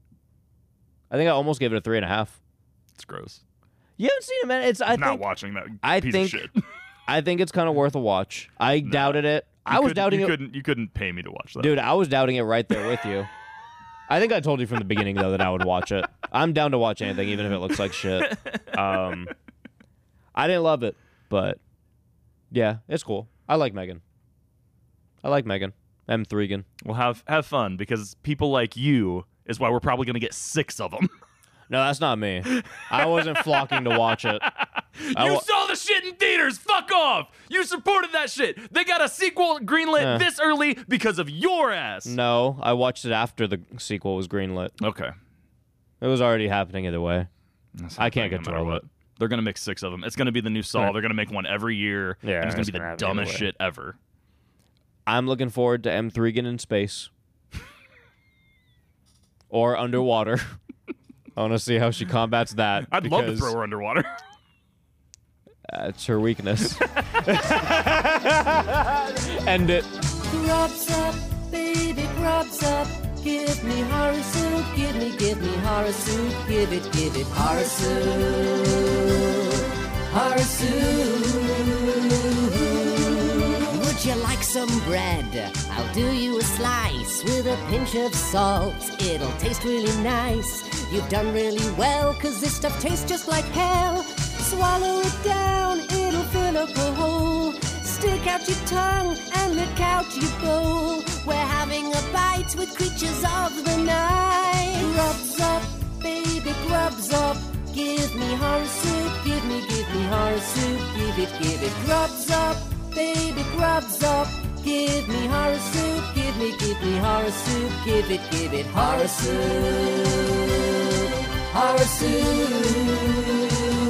I think I almost gave it a three and a half. It's gross. You haven't seen it, man. It's I Not think watching that I piece think- of shit. I think it's kind of worth a watch. I doubted it. I You was couldn't- doubting you it, Couldn't, you couldn't pay me to watch that. dude. I was doubting it right there with you. I think I told you from the beginning though that I would watch it. I'm down to watch anything, even if it looks like shit. Um, I didn't love it, but yeah, it's cool. I like Megan. I like Megan. M. Threegan. Well, have have fun, because people like you is why we're probably going to get six of them. No, that's not me. I wasn't flocking to watch it. I You wa- saw the shit in theaters. Fuck off. You supported that shit. They got a sequel greenlit Eh. this early because of your ass. No, I watched it after the sequel was greenlit. Okay. It was already happening either way. That's I can't no matter control what. it. They're going to make six of them. It's going to be the new Saw. Right. They're going to make one every year. Yeah, and it's going it's to be gonna the happen dumbest anyway. shit ever. I'm looking forward to M. Threegan in space. Or underwater. I want to see how she combats that. I'd love to because, throw her underwater. Uh, it's her weakness. End it. Grubs up, baby, grubs up. Give me horror soup, give me, give me horror soup. Give it, give it horror soup. Horror soup. Would you like some bread? I'll do you a slice with a pinch of salt. It'll taste really nice. You've done really well, cause this stuff tastes just like hell. Swallow it down, it'll fill up a hole. Stick out your tongue and lick out your bowl. We're having a bite with creatures of the night. Grubs up, baby, grubs up. Give me horror soup, give me, give me horror soup. Give it, give it, grubs up, baby, grubs up. Give me horror soup, give me, give me horror soup. Give it, give it, horror soup. Horror soup.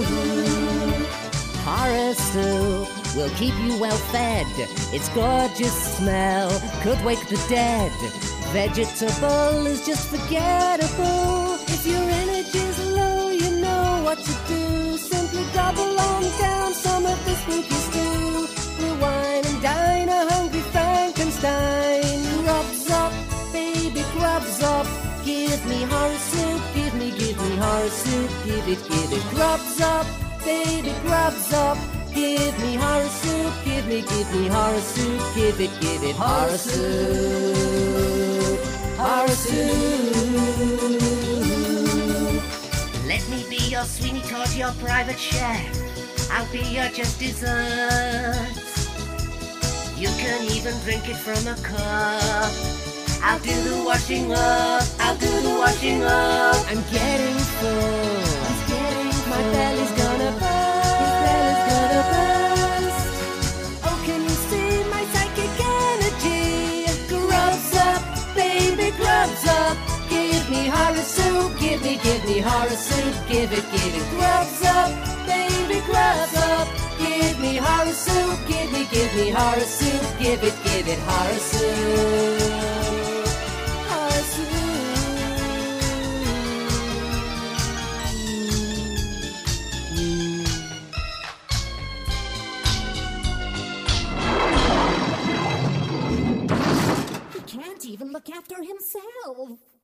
Horror soup will keep you well fed. Its gorgeous smell could wake the dead. Vegetable is just forgettable. If your energy's low, you know what to do. Simply double on down some of this spooky stew. We'll wine and dine a hungry Frankenstein. Grubs up, baby, grubs up. Give me horror soup, give me, give me horror soup. Give it, give it, grubs up, baby, grubs up. Give me horror soup, give me, give me horror soup. Give it, give it, horror soup. Horror soup. Let me be your Sweeney Todd, your private chef. I'll be your just desserts. You can even drink it from a cup. I'll do the washing up, I'll do the washing up. I'm getting full, I'm getting full. My belly's gonna burst, his belly's gonna burst. Oh, can you see my psychic energy? Grubs up, baby, grubs up. Give me horror soup, give me, give me horror soup. Give it, give it, grubs up, baby, grubs up. Give me horror soup, give me, give me horror soup. Give it, give it horror soup. Horror soup. He can't even look after himself.